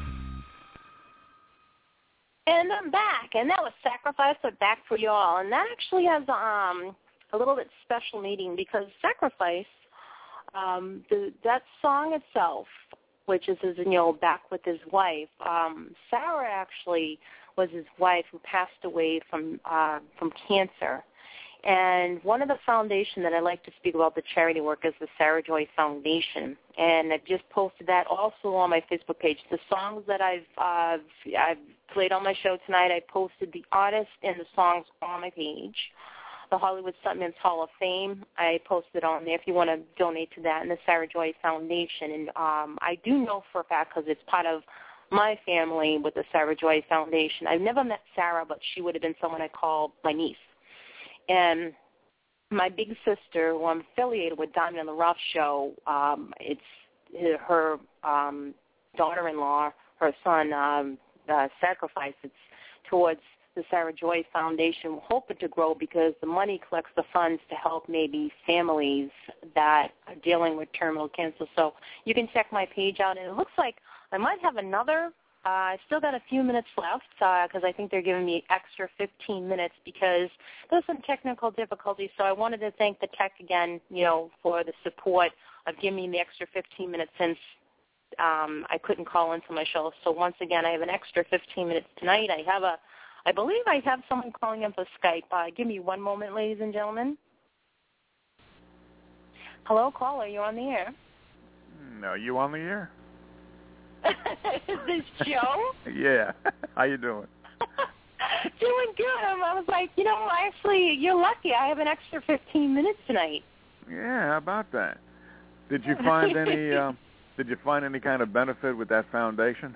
And I'm back, and that was Sacrifice, but back for y'all. And that actually has a little bit special meaning because Sacrifice, that song itself, which is back with his wife. Sarah actually was his wife who passed away from cancer. And one of the foundation that I like to speak about the charity work is the Sarah Joy Foundation, and I've just posted that also on my Facebook page. The songs that I've played on my show tonight, I posted the artist and the songs on my page. The Hollywood Stuntman's Hall of Fame, I posted on there if you want to donate to that, and the Sarah Joy Foundation. And I do know for a fact because it's part of my family with the Sarah Joy Foundation. I've never met Sarah, but she would have been someone I call my niece. And my big sister, who I'm affiliated with, Diamond in the Rough Show, it's her daughter-in-law, her son, sacrificed. It's towards the Sarah Joy Foundation. We're hoping to grow because the money collects the funds to help maybe families that are dealing with terminal cancer. So you can check my page out, and it looks like I might have another. I still got a few minutes left because I think they're giving me extra 15 minutes because there's some technical difficulties. So I wanted to thank the tech again, for the support of giving me the extra 15 minutes since I couldn't call into my show. So once again, I have an extra 15 minutes tonight. I believe I have someone calling in for Skype. Give me one moment, ladies and gentlemen. Hello, caller. You're on the air. No, you on the air? Is this Joe? Yeah. How you doing? Doing good. I was like, actually, you're lucky. I have an extra 15 minutes tonight. Yeah, how about that? Did you find any? Did you find any kind of benefit with that foundation?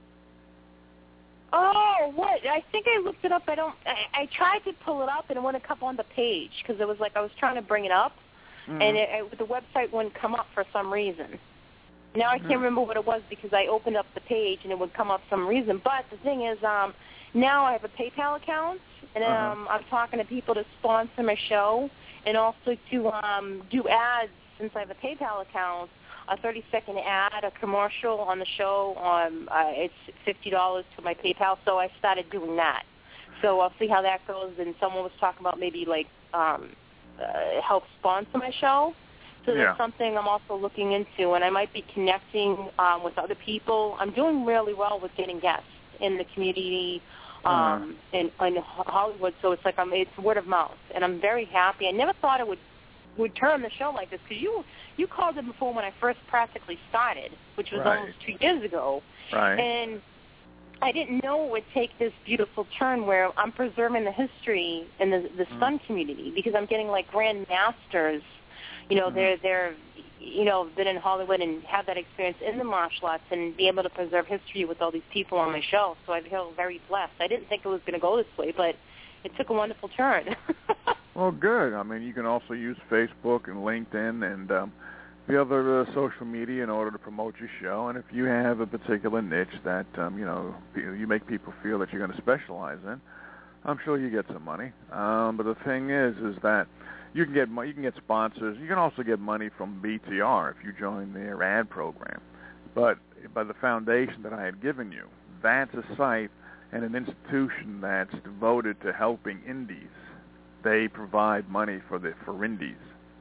Oh, what? I think I looked it up. I tried to pull it up, and it wouldn't come on the page because it was like I was trying to bring it up, and the website wouldn't come up for some reason. Now I can't remember what it was because I opened up the page and it would come up for some reason. But the thing is, now I have a PayPal account, and I'm talking to people to sponsor my show and also to do ads since I have a PayPal account, a 30-second ad, a commercial on the show. It's $50 to my PayPal, so I started doing that. So I'll see how that goes. And someone was talking about maybe help sponsor my show. So that's something I'm also looking into, and I might be connecting with other people. I'm doing really well with getting guests in the community in Hollywood, so it's like it's word of mouth, and I'm very happy. I never thought it would turn the show like this because you called it before when I first practically started, which was almost 2 years ago, and I didn't know it would take this beautiful turn where I'm preserving the history in the stunt community because I'm getting like grand masters. They're been in Hollywood and have that experience in the martial arts and be able to preserve history with all these people on my show. So I feel very blessed. I didn't think it was going to go this way, but it took a wonderful turn. Well, good. I mean, you can also use Facebook and LinkedIn and the other social media in order to promote your show. And if you have a particular niche that, you make people feel that you're going to specialize in, I'm sure you get some money. But the thing is that you can get sponsors. You can also get money from BTR if you join their ad program. But by the foundation that I had given you, that's a site and an institution that's devoted to helping indies. They provide money for indies.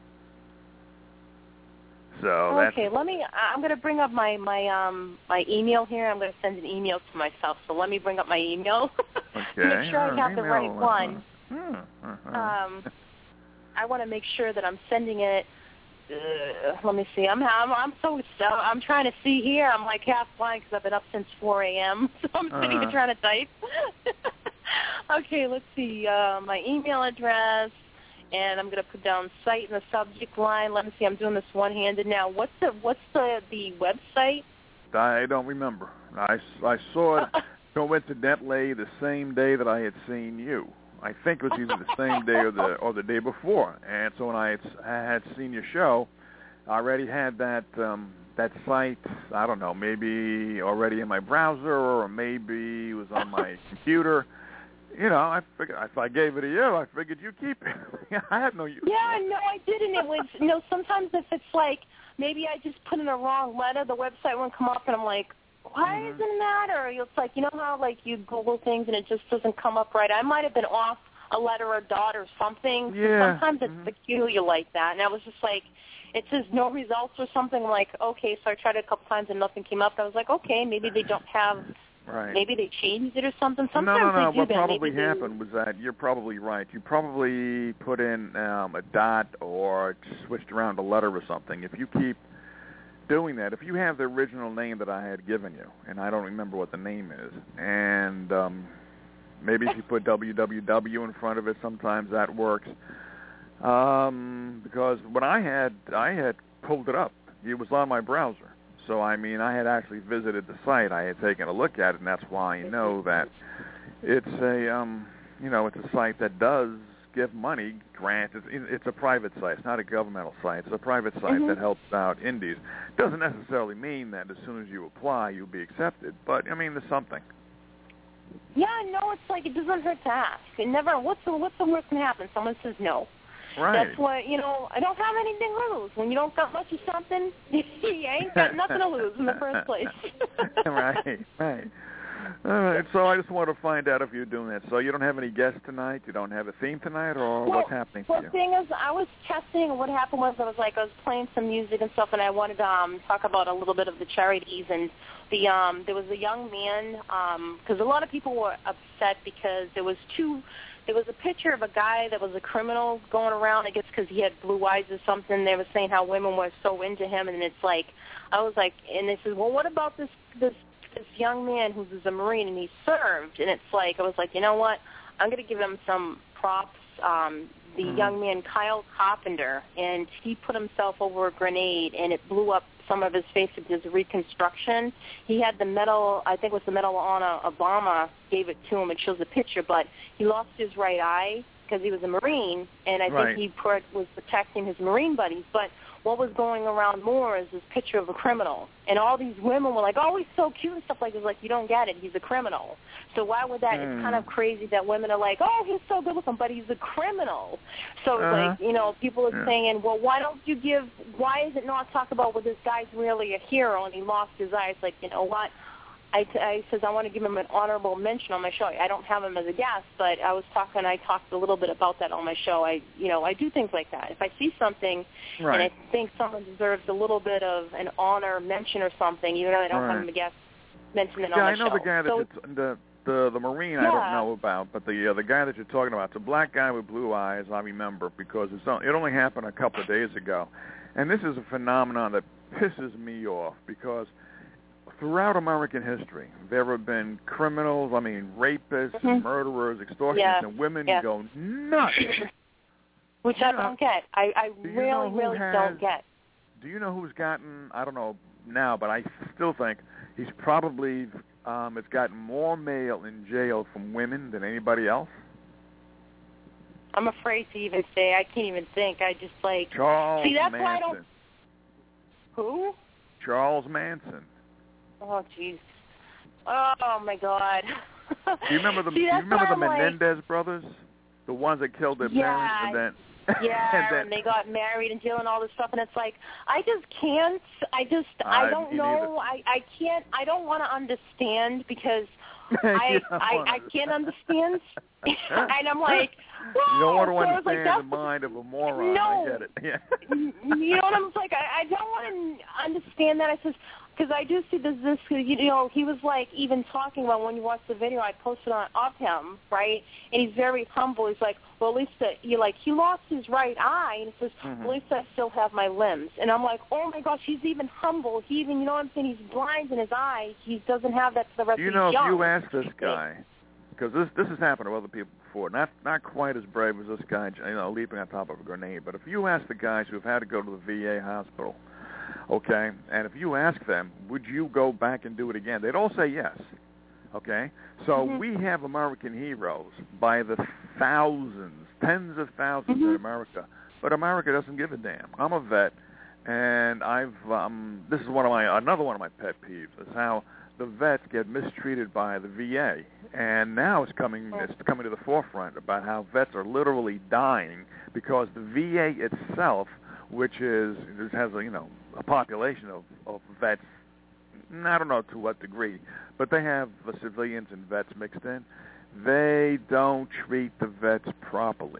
So okay, I'm going to bring up my email here. I'm going to send an email to myself. So let me bring up my email. Okay. Make sure I have the right one. I want to make sure that I'm sending it. Let me see. I'm trying to see here. I'm like half blind because I've been up since 4 a.m. So I'm sitting here trying to type. Okay, let's see. My email address. And I'm going to put down site in the subject line. Let me see. I'm doing this one-handed now. What's the website? I don't remember. I saw it coincidentally the same day that I had seen you. I think it was either the same day or the day before. And so when I had seen your show, I already had that site. I don't know, maybe already in my browser or maybe it was on my computer. You know, I figured if I gave it to you, I figured you'd keep it. I had no use. Yeah, no, I didn't. It was, sometimes if it's like, maybe I just put in a wrong letter, the website won't come up, and I'm like, why isn't that? Or it's like, you know how, like, you Google things and it just doesn't come up right? I might have been off a letter or a dot or something. Yeah. Sometimes it's peculiar like that. And I was just like, it says no results or something. I'm like, okay, so I tried it a couple times and nothing came up. I was like, okay, maybe they don't have... Right. Maybe they changed it or something. Sometimes no. they do What that. probably happened was that you're probably right. You probably put in a dot or switched around a letter or something. If you keep doing that, if you have the original name that I had given you, and I don't remember what the name is, and maybe if you put www in front of it, sometimes that works. Because when I had pulled it up, it was on my browser. So, I mean, I had actually visited the site. I had taken a look at it, and that's why I know that it's a site that does give money, grants. It's a private site. It's not a governmental site. It's a private site that helps out indies. Doesn't necessarily mean that as soon as you apply, you'll be accepted. But, I mean, there's something. Yeah, no, it's like it doesn't hurt to ask. It never. What's the worst can happen? Someone says no. Right. That's why, I don't have anything to lose. When you don't got much of something, you ain't got nothing to lose in the first place. Right. All right, so I just want to find out if you're doing that. So you don't have any guests tonight? You don't have a theme tonight, or what's happening for you? Well, the thing is, I was testing, and what happened was I was playing some music and stuff, and I wanted to talk about a little bit of the charities. And there was a young man, because a lot of people were upset because there was a picture of a guy that was a criminal going around, I guess because he had blue eyes or something. They were saying how women were so into him, and it's like, I was like, and they said, well, what about this young man who's a Marine and he served? And it's like, I was like, you know what? I'm going to give him some props. The young man, Kyle Carpenter, and he put himself over a grenade, and it blew up some of his face with his reconstruction. He had the medal, I think it was the Medal of Honor. Obama gave it to him. It shows a picture, but he lost his right eye because he was a Marine, and I think he was protecting his Marine buddies. But what was going around more is this picture of a criminal. And all these women were like, oh, he's so cute and stuff like this. Like, you don't get it. He's a criminal. So why would that? It's kind of crazy that women are like, oh, he's so good looking, but he's a criminal. So, people are saying, well, why is it not talk about, well, this guy's really a hero and he lost his eye? It's like, you know what? I says I want to give him an honorable mention on my show. I don't have him as a guest, but I talked a little bit about that on my show. I do things like that. If I see something and I think someone deserves a little bit of an honor mention or something, even though I don't have him a guest, mention it on my show. Yeah, I know the guy that the Marine I don't know about, but the guy that you're talking about, it's a black guy with blue eyes, I remember, because it only happened a couple of days ago. And this is a phenomenon that pisses me off, because throughout American history, there have been criminals, rapists, murderers, extortionists, and women go nuts. Which I don't get. I really don't get. Do you know who's gotten, I don't know now, but I still think he's probably has gotten more mail in jail from women than anybody else? I'm afraid to even say. I can't even think. I just Charles see, that's Manson. Why I don't... Who? Charles Manson. Oh, jeez. Oh, my God. Do you remember the Menendez brothers? The ones that killed their parents and then... and they got married in jail and all this stuff, and it's like, I just can't. I don't know. I can't. I don't want to understand, because I can't understand. And I'm like, whoa. You don't want to so understand like, the mind of a moron. No. I get it. Yeah. You know what I'm like? I don't want to understand that. I says, because I do see this, you know, he was like even talking about when you watch the video I posted of him, right? And he's very humble. He's like, well, at least he lost his right eye, and he says, well, at least I still have my limbs. And I'm like, oh my gosh, he's even humble. He even, you know what I'm saying? He's blind in his eye. He doesn't have that for the rest of his life. You know, if you ask this guy, because this has happened to other people before, not quite as brave as this guy, you know, leaping on top of a grenade. But if you ask the guys who've had to go to the VA hospital, okay, and if you ask them, would you go back and do it again? They'd all say yes, okay? So we have American heroes by the thousands, tens of thousands in America, but America doesn't give a damn. I'm a vet, and this is another one of my pet peeves, is how the vets get mistreated by the VA, and now it's coming to the forefront about how vets are literally dying because the VA itself, which has a population of vets, I don't know to what degree, but they have the civilians and vets mixed in. They don't treat the vets properly.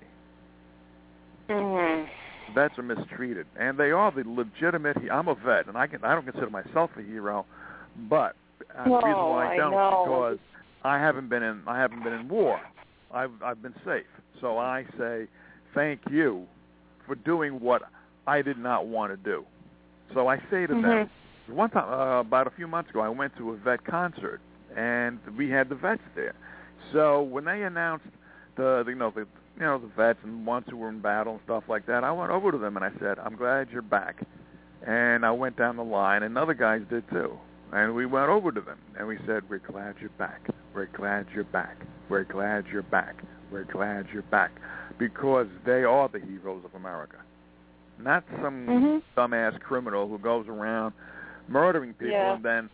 Vets are mistreated, and they are the legitimate. I'm a vet, and I don't consider myself a hero, but the reason why I don't is because I haven't been in war. I've been safe, so I say thank you for doing what I did not want to do. So I say to them, one time, about a few months ago, I went to a vet concert, and we had the vets there. So when they announced the vets and ones who were in battle and stuff like that, I went over to them and I said, I'm glad you're back. And I went down the line, and other guys did too. And we went over to them, and we said, we're glad you're back. We're glad you're back. We're glad you're back. We're glad you're back. Because they are the heroes of America. Not some dumbass criminal who goes around murdering people and then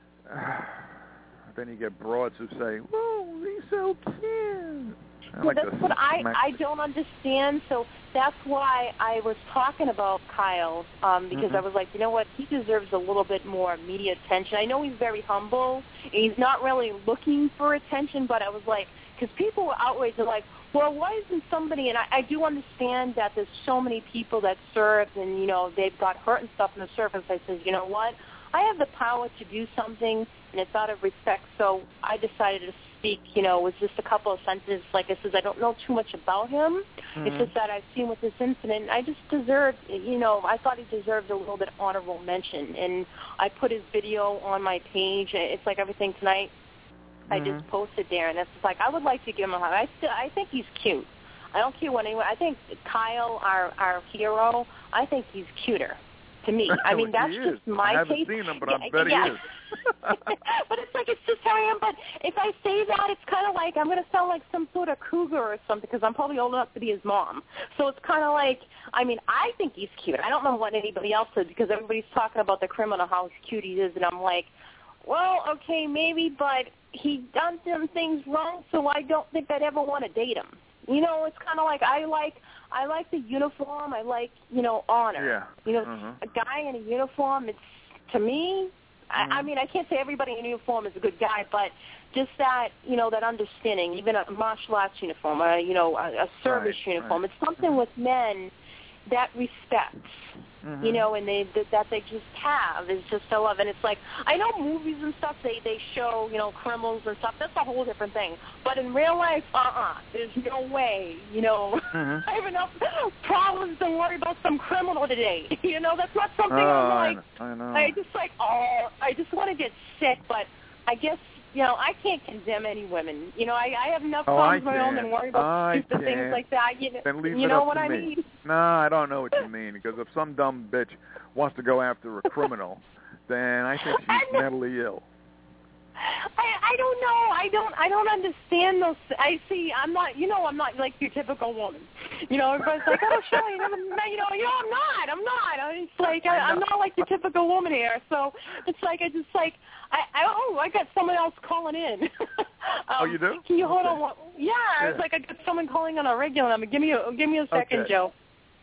you get broads who say, "Whoa, he's so cute." Well, that's what I don't understand. So that's why I was talking about Kyle because I was like, you know what, he deserves a little bit more media attention. I know he's very humble and he's not really looking for attention, but I was like, because people were outraged. They're like, well, why isn't somebody, and I do understand that there's so many people that served and, you know, they've got hurt and stuff in the service. I said, you know what, I have the power to do something, and it's out of respect, so I decided to speak, you know, with just a couple of sentences. Like I said, I don't know too much about him. It's just that I've seen with this incident, I just deserved, you know, I thought he deserved a little bit honorable mention, and I put his video on my page. It's like Everything Tonight. I just posted there, and it's like, I would like to give him a hug. I think he's cute. I don't care what anyone. I think Kyle, our hero, I think he's cuter to me. I mean, that's just my taste. I haven't seen him, but I bet he is. But it's like, it's just how I am. But if I say that, it's kind of like I'm going to sound like some sort of cougar or something because I'm probably old enough to be his mom. So it's kind of like, I mean, I think he's cute. I don't know what anybody else says because everybody's talking about the criminal, how cute he is, and I'm like, well, okay, maybe, but he done some things wrong, so I don't think I'd ever want to date him. You know, it's kind of like I like the uniform. I like, you know, honor. Yeah. You know, a guy in a uniform, it's, to me, I mean, I can't say everybody in a uniform is a good guy, but just that, you know, that understanding, even a martial arts uniform, you know, a service uniform. It's something with men that respects, you know, and that they just have is just so love. And it's like, I know movies and stuff, they show, you know, criminals and stuff. That's a whole different thing. But in real life, there's no way, you know. I have enough problems to worry about some criminal today. You know, that's not something I'm like, I know. I just want to get sick. But I guess, you know, I can't condemn any women. You know, I have enough problems of my own and worry about stupid things like that. You know what I mean? No, I don't know what you mean, because if some dumb bitch wants to go after a criminal, then I think she's mentally ill. I don't know. I don't understand those. I'm not like your typical woman. You know, everybody's like, oh, Shelley, I'm not. It's like, I'm not like your typical woman here. So it's like, I got someone else calling in. Oh, you do? Can you hold on? Yeah, it's like I got someone calling on a regular number. Give me a second, Joe.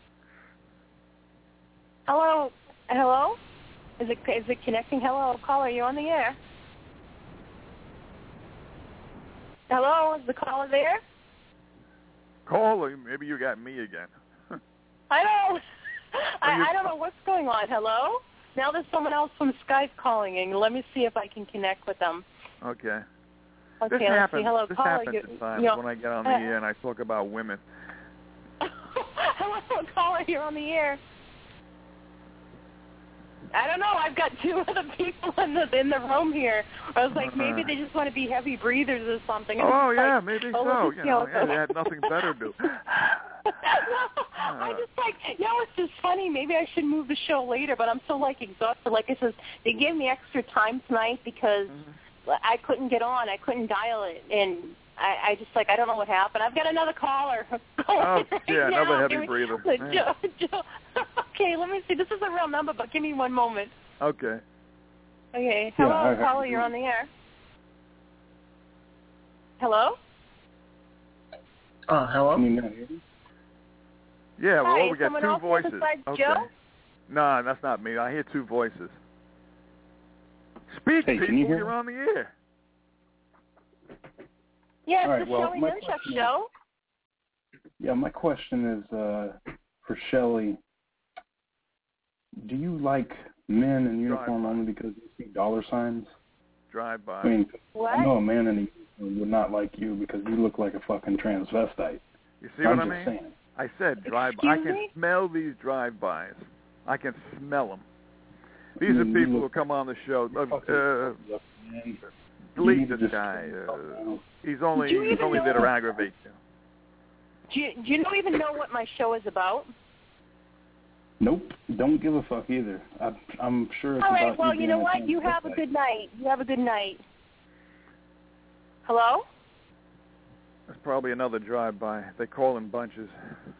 Hello? Is it connecting? Hello, caller, you're on the air. Hello, is the caller there? Caller, maybe you got me again. I don't. I don't know what's going on. Hello? Now there's someone else from Skype calling in. Let me see if I can connect with them. Okay. Okay, this let's see. Hello, this caller. happens at times when I get on the air and I talk about women. Hello, caller. You're on the air. I don't know. I've got two other people in the room here. I was like, maybe they just want to be heavy breathers or something. Oh, yeah, like, maybe so. You know, they had nothing better to do. I just like, it's just funny. Maybe I should move the show later, but I'm so like exhausted. Like I said, they gave me extra time tonight because I couldn't get on. I couldn't dial it, and I just like, I don't know what happened. I've got another caller. Oh, yeah, now. another heavy breather. Joe. Okay, let me see. This is a real number, but give me one moment. Okay. Okay. Hello, caller. You're on the air. Hello? Hello? Can you not hear me? Yeah, well, Hi, we got two voices. Okay. Joe? No, that's not me. I hear two voices. Speak, hey, people. Can you hear You're on the air. Yeah, it's right, the well, Shelley Nunchuck show. Yeah, my question is for Shelley. Do you like men in uniform only because you see dollar signs? Drive by. I mean, what? I know a man in a uniform would not like you because you look like a fucking transvestite. You see what I I'm mean? just saying. I said drive-by. I can smell these drive-bys. I can smell them. These are people who come on the show. Delete this guy. He's only there to aggravate you. Do you even know what my show is about? Nope. Don't give a fuck either. I'm sure it's all right, about well, you you know what? You have a good night. You have a good night. Hello? That's probably another drive-by. They call in bunches.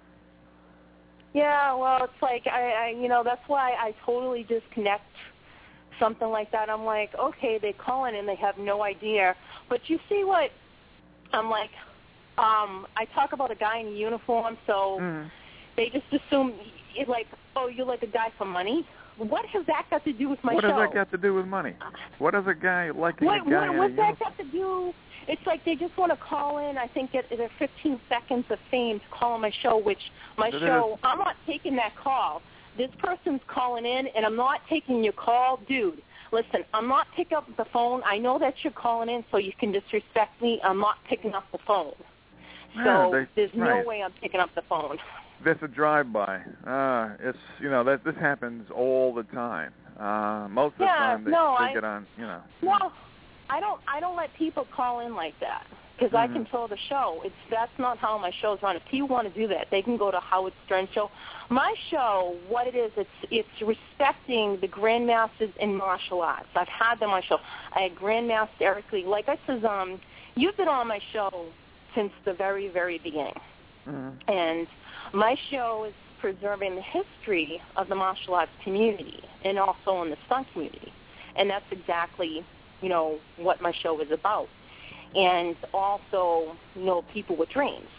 Yeah, well, it's like, I that's why I totally disconnect something like that. I'm like, okay, they call in and they have no idea. But you see what, I'm like, I talk about a guy in a uniform, so they just assume, like, oh, you're like a guy for money? What has that got to do with my show? What does that got to do with money? What does a guy liking a guy in a uniform? What's that got to do? It's like they just want to call in, I think, get their 15 seconds of fame to call on my show, which my show, I'm not taking that call. This person's calling in, and I'm not taking your call. Dude, listen, I'm not picking up the phone. I know that you're calling in so you can disrespect me. I'm not picking up the phone. So there's no way I'm picking up the phone. That's a drive-by. It's, this happens all the time. Most of the time they get on, No, I don't let people call in like that because I control the show. That's not how my show's run. If people want to do that, they can go to Howard Stern Show. My show, what it is, it's respecting the grandmasters in martial arts. I've had them on my show. I had Grandmaster Eric Lee. Like I said, you've been on my show since the very, very beginning. And my show is preserving the history of the martial arts community and also in the stunt community. And that's exactly, what my show is about. And also, people with dreams.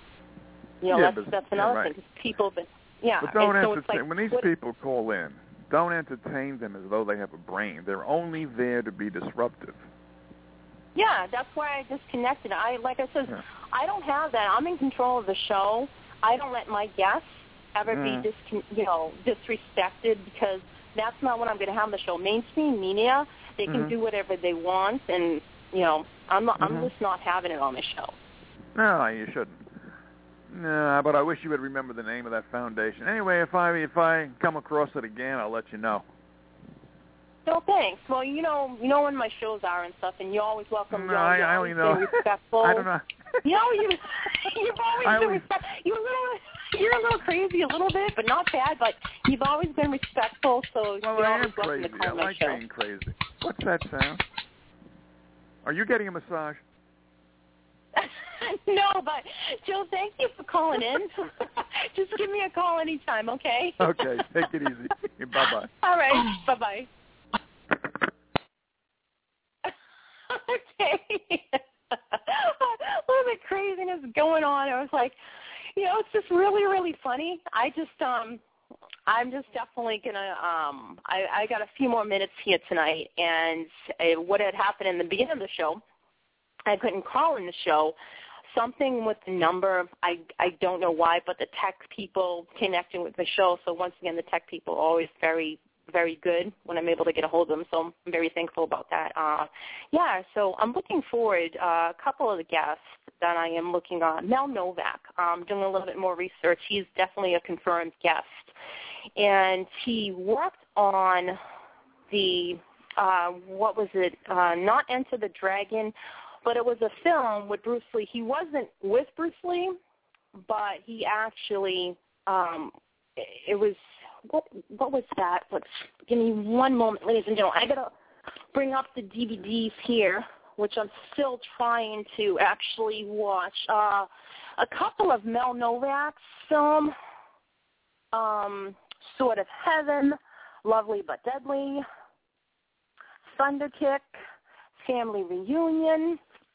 That's another thing. Because people, But don't entertain. When these people call in, don't entertain them as though they have a brain. They're only there to be disruptive. Yeah, that's why I disconnected. Like I said, I don't have that. I'm in control of the show. I don't let my guests ever be disrespected because that's not what I'm going to have on the show. Mainstream media, they can do whatever they want, and I'm just not having it on the show. No, you shouldn't. No, but I wish you would remember the name of that foundation. Anyway, if I come across it again, I'll let you know. No, thanks. Well, you know when my shows are and stuff, and you're always welcome. No, I only know. Respectful. I don't know. You've always been respectful. You're a little crazy, a little bit, but not bad. But you've always been respectful, so you're always welcome to call my show. I like being crazy. What's that sound? Are you getting a massage? No, but Joe, thank you for calling in. Just give me a call anytime, okay? Okay, take it easy. Bye-bye. All right, bye-bye. Okay. All the craziness going on. I was like, it's just really, really funny. I'm just definitely gonna. I got a few more minutes here tonight, and what had happened in the beginning of the show I couldn't call in the show. Something with the number, I don't know why, but the tech people connecting with the show. So once again, the tech people are always very, very good when I'm able to get a hold of them. So I'm very thankful about that. So I'm looking forward. A couple of the guests that I am looking on. Mel Novak, doing a little bit more research. He's definitely a confirmed guest. And he worked on the, not Enter the Dragon, but it was a film with Bruce Lee. He wasn't with Bruce Lee, but he actually, it was, what was that? Give me one moment, ladies and gentlemen. I got to bring up the DVDs here, which I'm still trying to actually watch. A couple of Mel Novak's film, Sword of Heaven, Lovely but Deadly, Thunderkick, Family Reunion.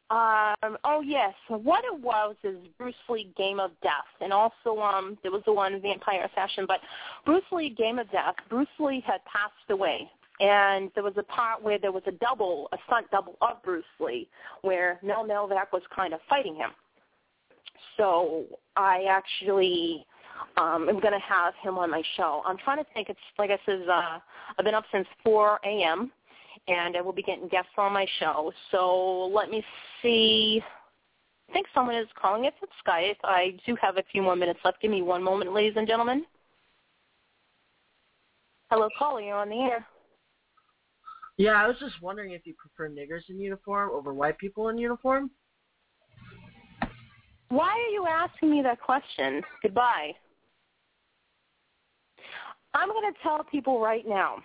What it was is Bruce Lee Game of Death, and also there was the one Vampire Assassin, but Bruce Lee Game of Death, Bruce Lee had passed away, and there was a part where there was a stunt double of Bruce Lee, where Mel Novak was kind of fighting him. So I actually am going to have him on my show. I'm trying to think. It's like I said, I've been up since 4 a.m., and I will be getting guests on my show. So let me see. I think someone is calling it from Skype. I do have a few more minutes left. Give me one moment, ladies and gentlemen. Hello, caller. You're on the air. Yeah, I was just wondering if you prefer niggers in uniform over white people in uniform. Why are you asking me that question? Goodbye. I'm going to tell people right now,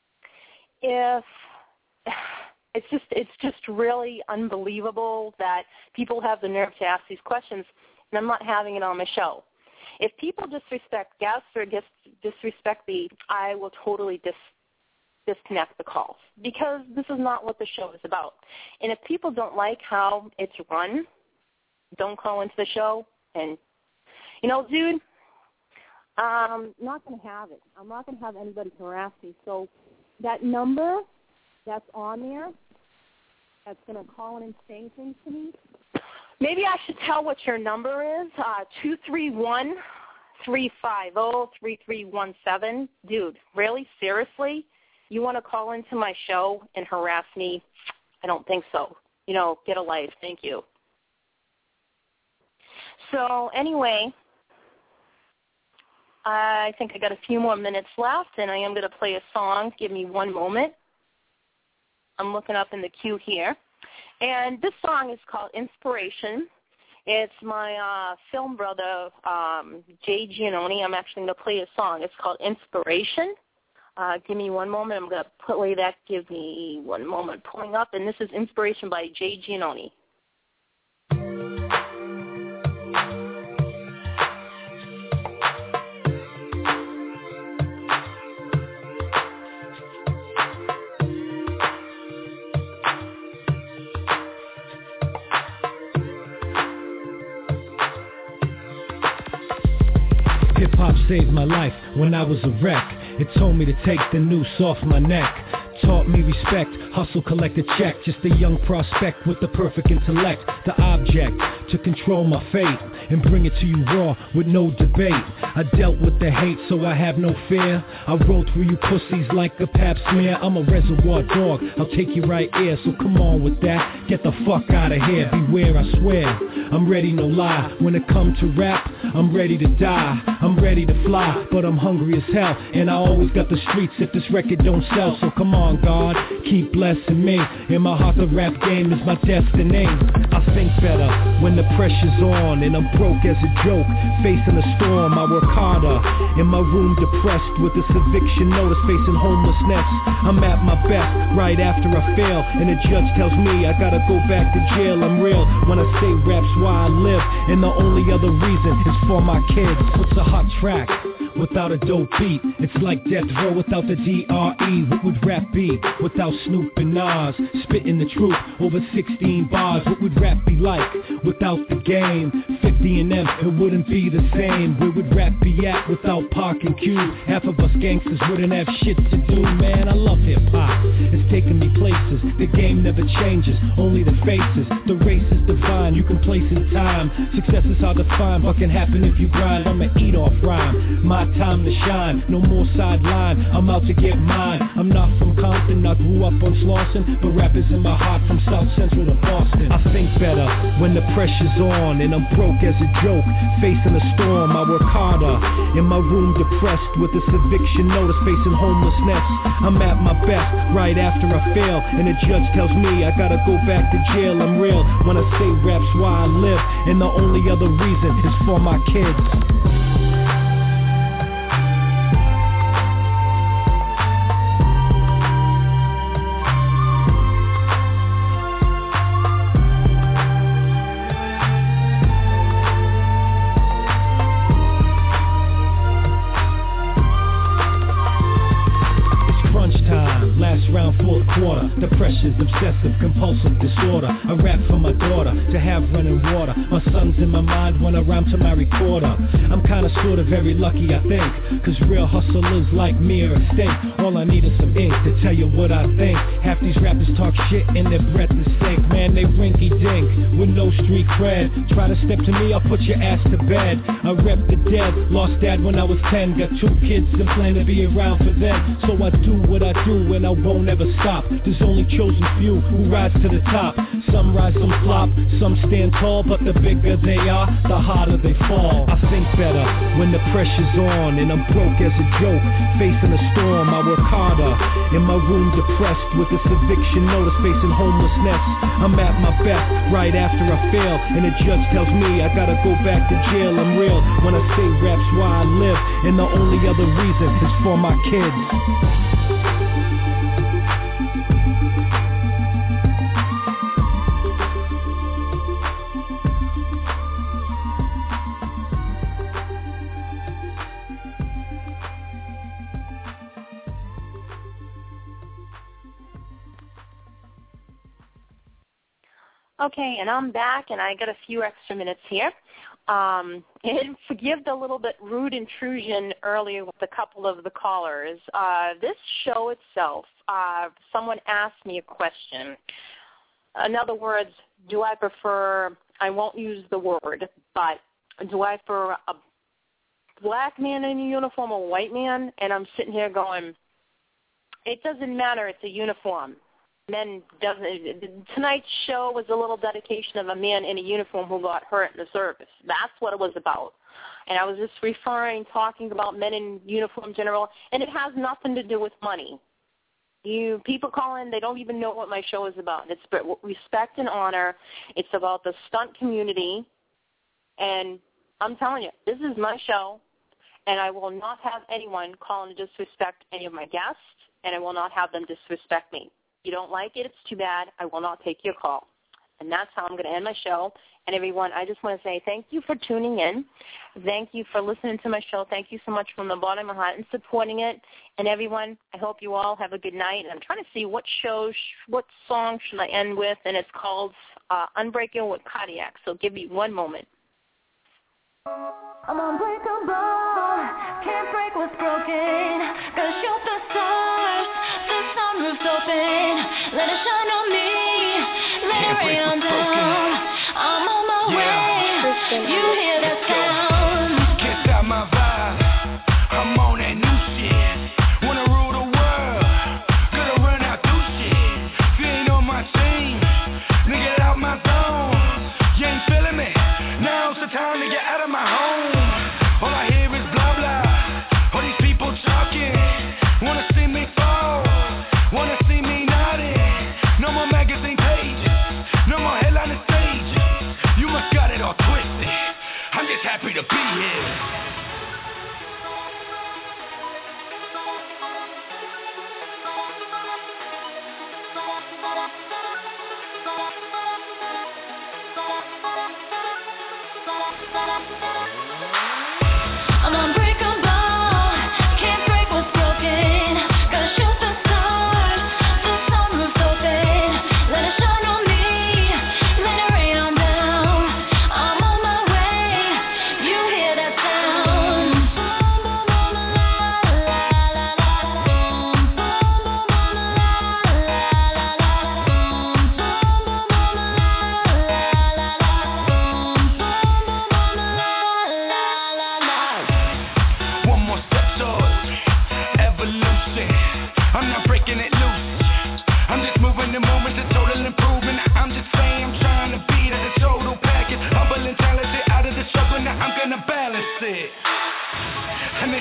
it's just really unbelievable that people have the nerve to ask these questions, and I'm not having it on my show. If people disrespect guests or disrespect me, I will totally disconnect the calls, because this is not what the show is about. And if people don't like how it's run, don't call into the show. And, dude, I'm not going to have it. I'm not going to have anybody harass me. So that number that's on there that's going to call in and say things to me, maybe I should tell what your number is, 231-350-3317. Dude, really? Seriously? You want to call into my show and harass me? I don't think so. Get a life. Thank you. So anyway, I think I got a few more minutes left, and I am going to play a song. Give me one moment. I'm looking up in the queue here. And this song is called Inspiration. It's my film brother, Jay Giannone. I'm actually going to play a song. It's called Inspiration. Give me one moment. I'm going to play that. Give me one moment. Pulling up. And this is Inspiration by Jay Giannone. Hip-hop saved my life when I was a wreck. It told me to take the noose off my neck. Taught me respect, hustle, collect a check. Just a young prospect with the perfect intellect. The object to control my fate and bring it to you raw with no debate. I dealt with the hate, so I have no fear. I roll through you pussies like a pap smear. I'm a reservoir dog, I'll take you right here. So come on with that, get the fuck out of here. Beware, I swear, I'm ready, no lie. When it comes to rap, I'm ready to die. I'm ready to fly, but I'm hungry as hell. And I always got the streets if this record don't sell. So come on, God, keep blessing me. In my heart, the rap game is my destiny. I think better when the pressure's on, and I'm broke as a joke. Facing a storm, I work harder. In my room, depressed with this eviction notice, facing homelessness. I'm at my best right after I fail, and the judge tells me I gotta go back to jail. I'm real when I say rap's why I live, and the only other reason is for my kids. What's a hot track without a dope beat? It's like Death Row without the DRE. What would rap be without Snoop and Nas? Spitting the truth over 16 bars. What would rap be like without the game? 50 D&M, it wouldn't be the same. Where would rap be at without Pac and Cube? Half of us gangsters wouldn't have shit to do, man. I love hip-hop, it's taking me places. The game never changes, only the faces. The race is divine, you can place in time. Success is hard to find, but can happen if you grind. I'ma eat off rhyme, my time to shine. No more sideline, I'm out to get mine. I'm not from Compton, I grew up on Slauson, but rap is in my heart from South Central to Boston. I think better when the pressure's on, and I'm broke as a joke. Facing a storm, I work harder. In my room depressed with this eviction notice, facing homelessness. I'm at my best right after I fail, and the judge tells me I gotta go back to jail. I'm real when I say rap's why I live, and the only other reason is for my kids. Round fourth quarter, the pressure's obsessive compulsive disorder. I rap for my daughter to have running water. My son's in my mind when I rhyme to my recorder. I'm kinda sorta very lucky, I think, cause real hustlers like me are at stake. All I need is some ink to tell you what I think. Half these rappers talk shit and their breath is stink. Man, they rinky dink with no street cred. Try to step to me, I'll put your ass to bed. I rep the dead, lost dad when I was 10. Got 2 kids and plan to be around for them. So I do what I do and I won't ever stop. There's only chosen few who rise to the top. Some rise, some flop, some stand tall, but the bigger they are, the harder they fall. I think better when the pressure's on, and I'm broke as a joke. Facing a storm, I work harder. In my room depressed with this eviction notice, facing homelessness. I'm at my best right after I fail, and the judge tells me I gotta go back to jail. I'm real when I say rap's why I live, and the only other reason is for my kids. Okay, and I'm back, and I got a few extra minutes here. And forgive the little bit rude intrusion earlier with a couple of the callers. This show itself, someone asked me a question. In other words, do I prefer, I won't use the word, but do I prefer a black man in a uniform or a white man? And I'm sitting here going, it doesn't matter, it's a uniform. Tonight's show was a little dedication of a man in a uniform who got hurt in the service. That's what it was about. And I was just talking about men in uniform in general, and it has nothing to do with money. People call in, they don't even know what my show is about. It's respect and honor. It's about the stunt community. And I'm telling you, this is my show, and I will not have anyone call and disrespect any of my guests, and I will not have them disrespect me. You don't like it, it's too bad. I will not take your call. And that's how I'm going to end my show. And everyone, I just want to say thank you for tuning in. Thank you for listening to my show. Thank you so much from the bottom of my heart and supporting it. And everyone, I hope you all have a good night. And I'm trying to see what song should I end with, and it's called Unbreakable with Cardiac. So give me one moment. I'm unbreakable, can't break what's broken. Gotta shoot the stars, the sunroof's open. Let it shine on me, let it rain down. I'm on my way, you hear that sound. Can't stop my vibe, I'm on that new shit. Wanna rule the world, gotta run out through shit. If you ain't on my team, nigga, get out my zone. You ain't feeling me, now's the time to get out of my home. All I hear is blah blah, all these people talking. Wanna see me fall, wanna see me nodding. No more magazine pages, no more headliner stages. You must got it all twisted, I'm just happy to be here. I'm unbreakable, can't break what's broken. Gotta shoot the stars, the sunroof's open. Let it shine on me, let it rain on down. I'm on my way,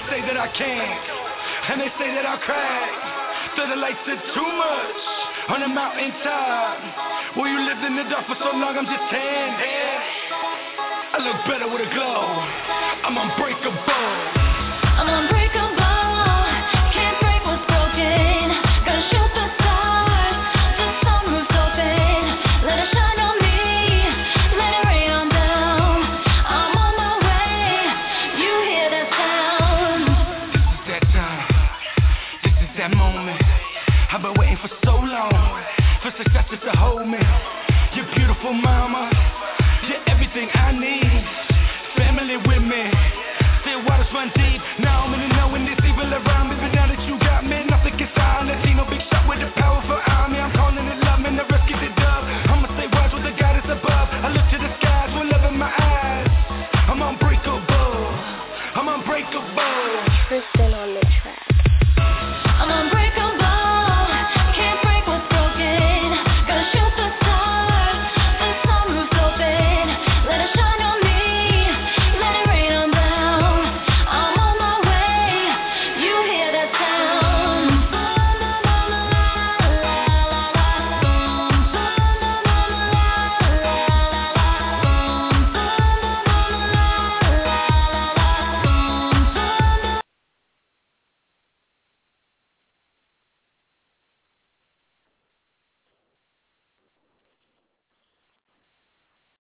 say that I can't, and they say that I'll crack. So the lights are too much on the mountaintop. Well, you lived in the dark for so long, I'm just tan. I look better with a glow. I'm unbreakable. I'm unbreakable. Can't break what's broken. Gonna shoot the stars. The sunroof's open. Let it shine on me. Let it rain on down. I'm on my way. You hear that sound? This is that time. This is that moment. I've been waiting for so long. For success just to hold me. You're beautiful, mama.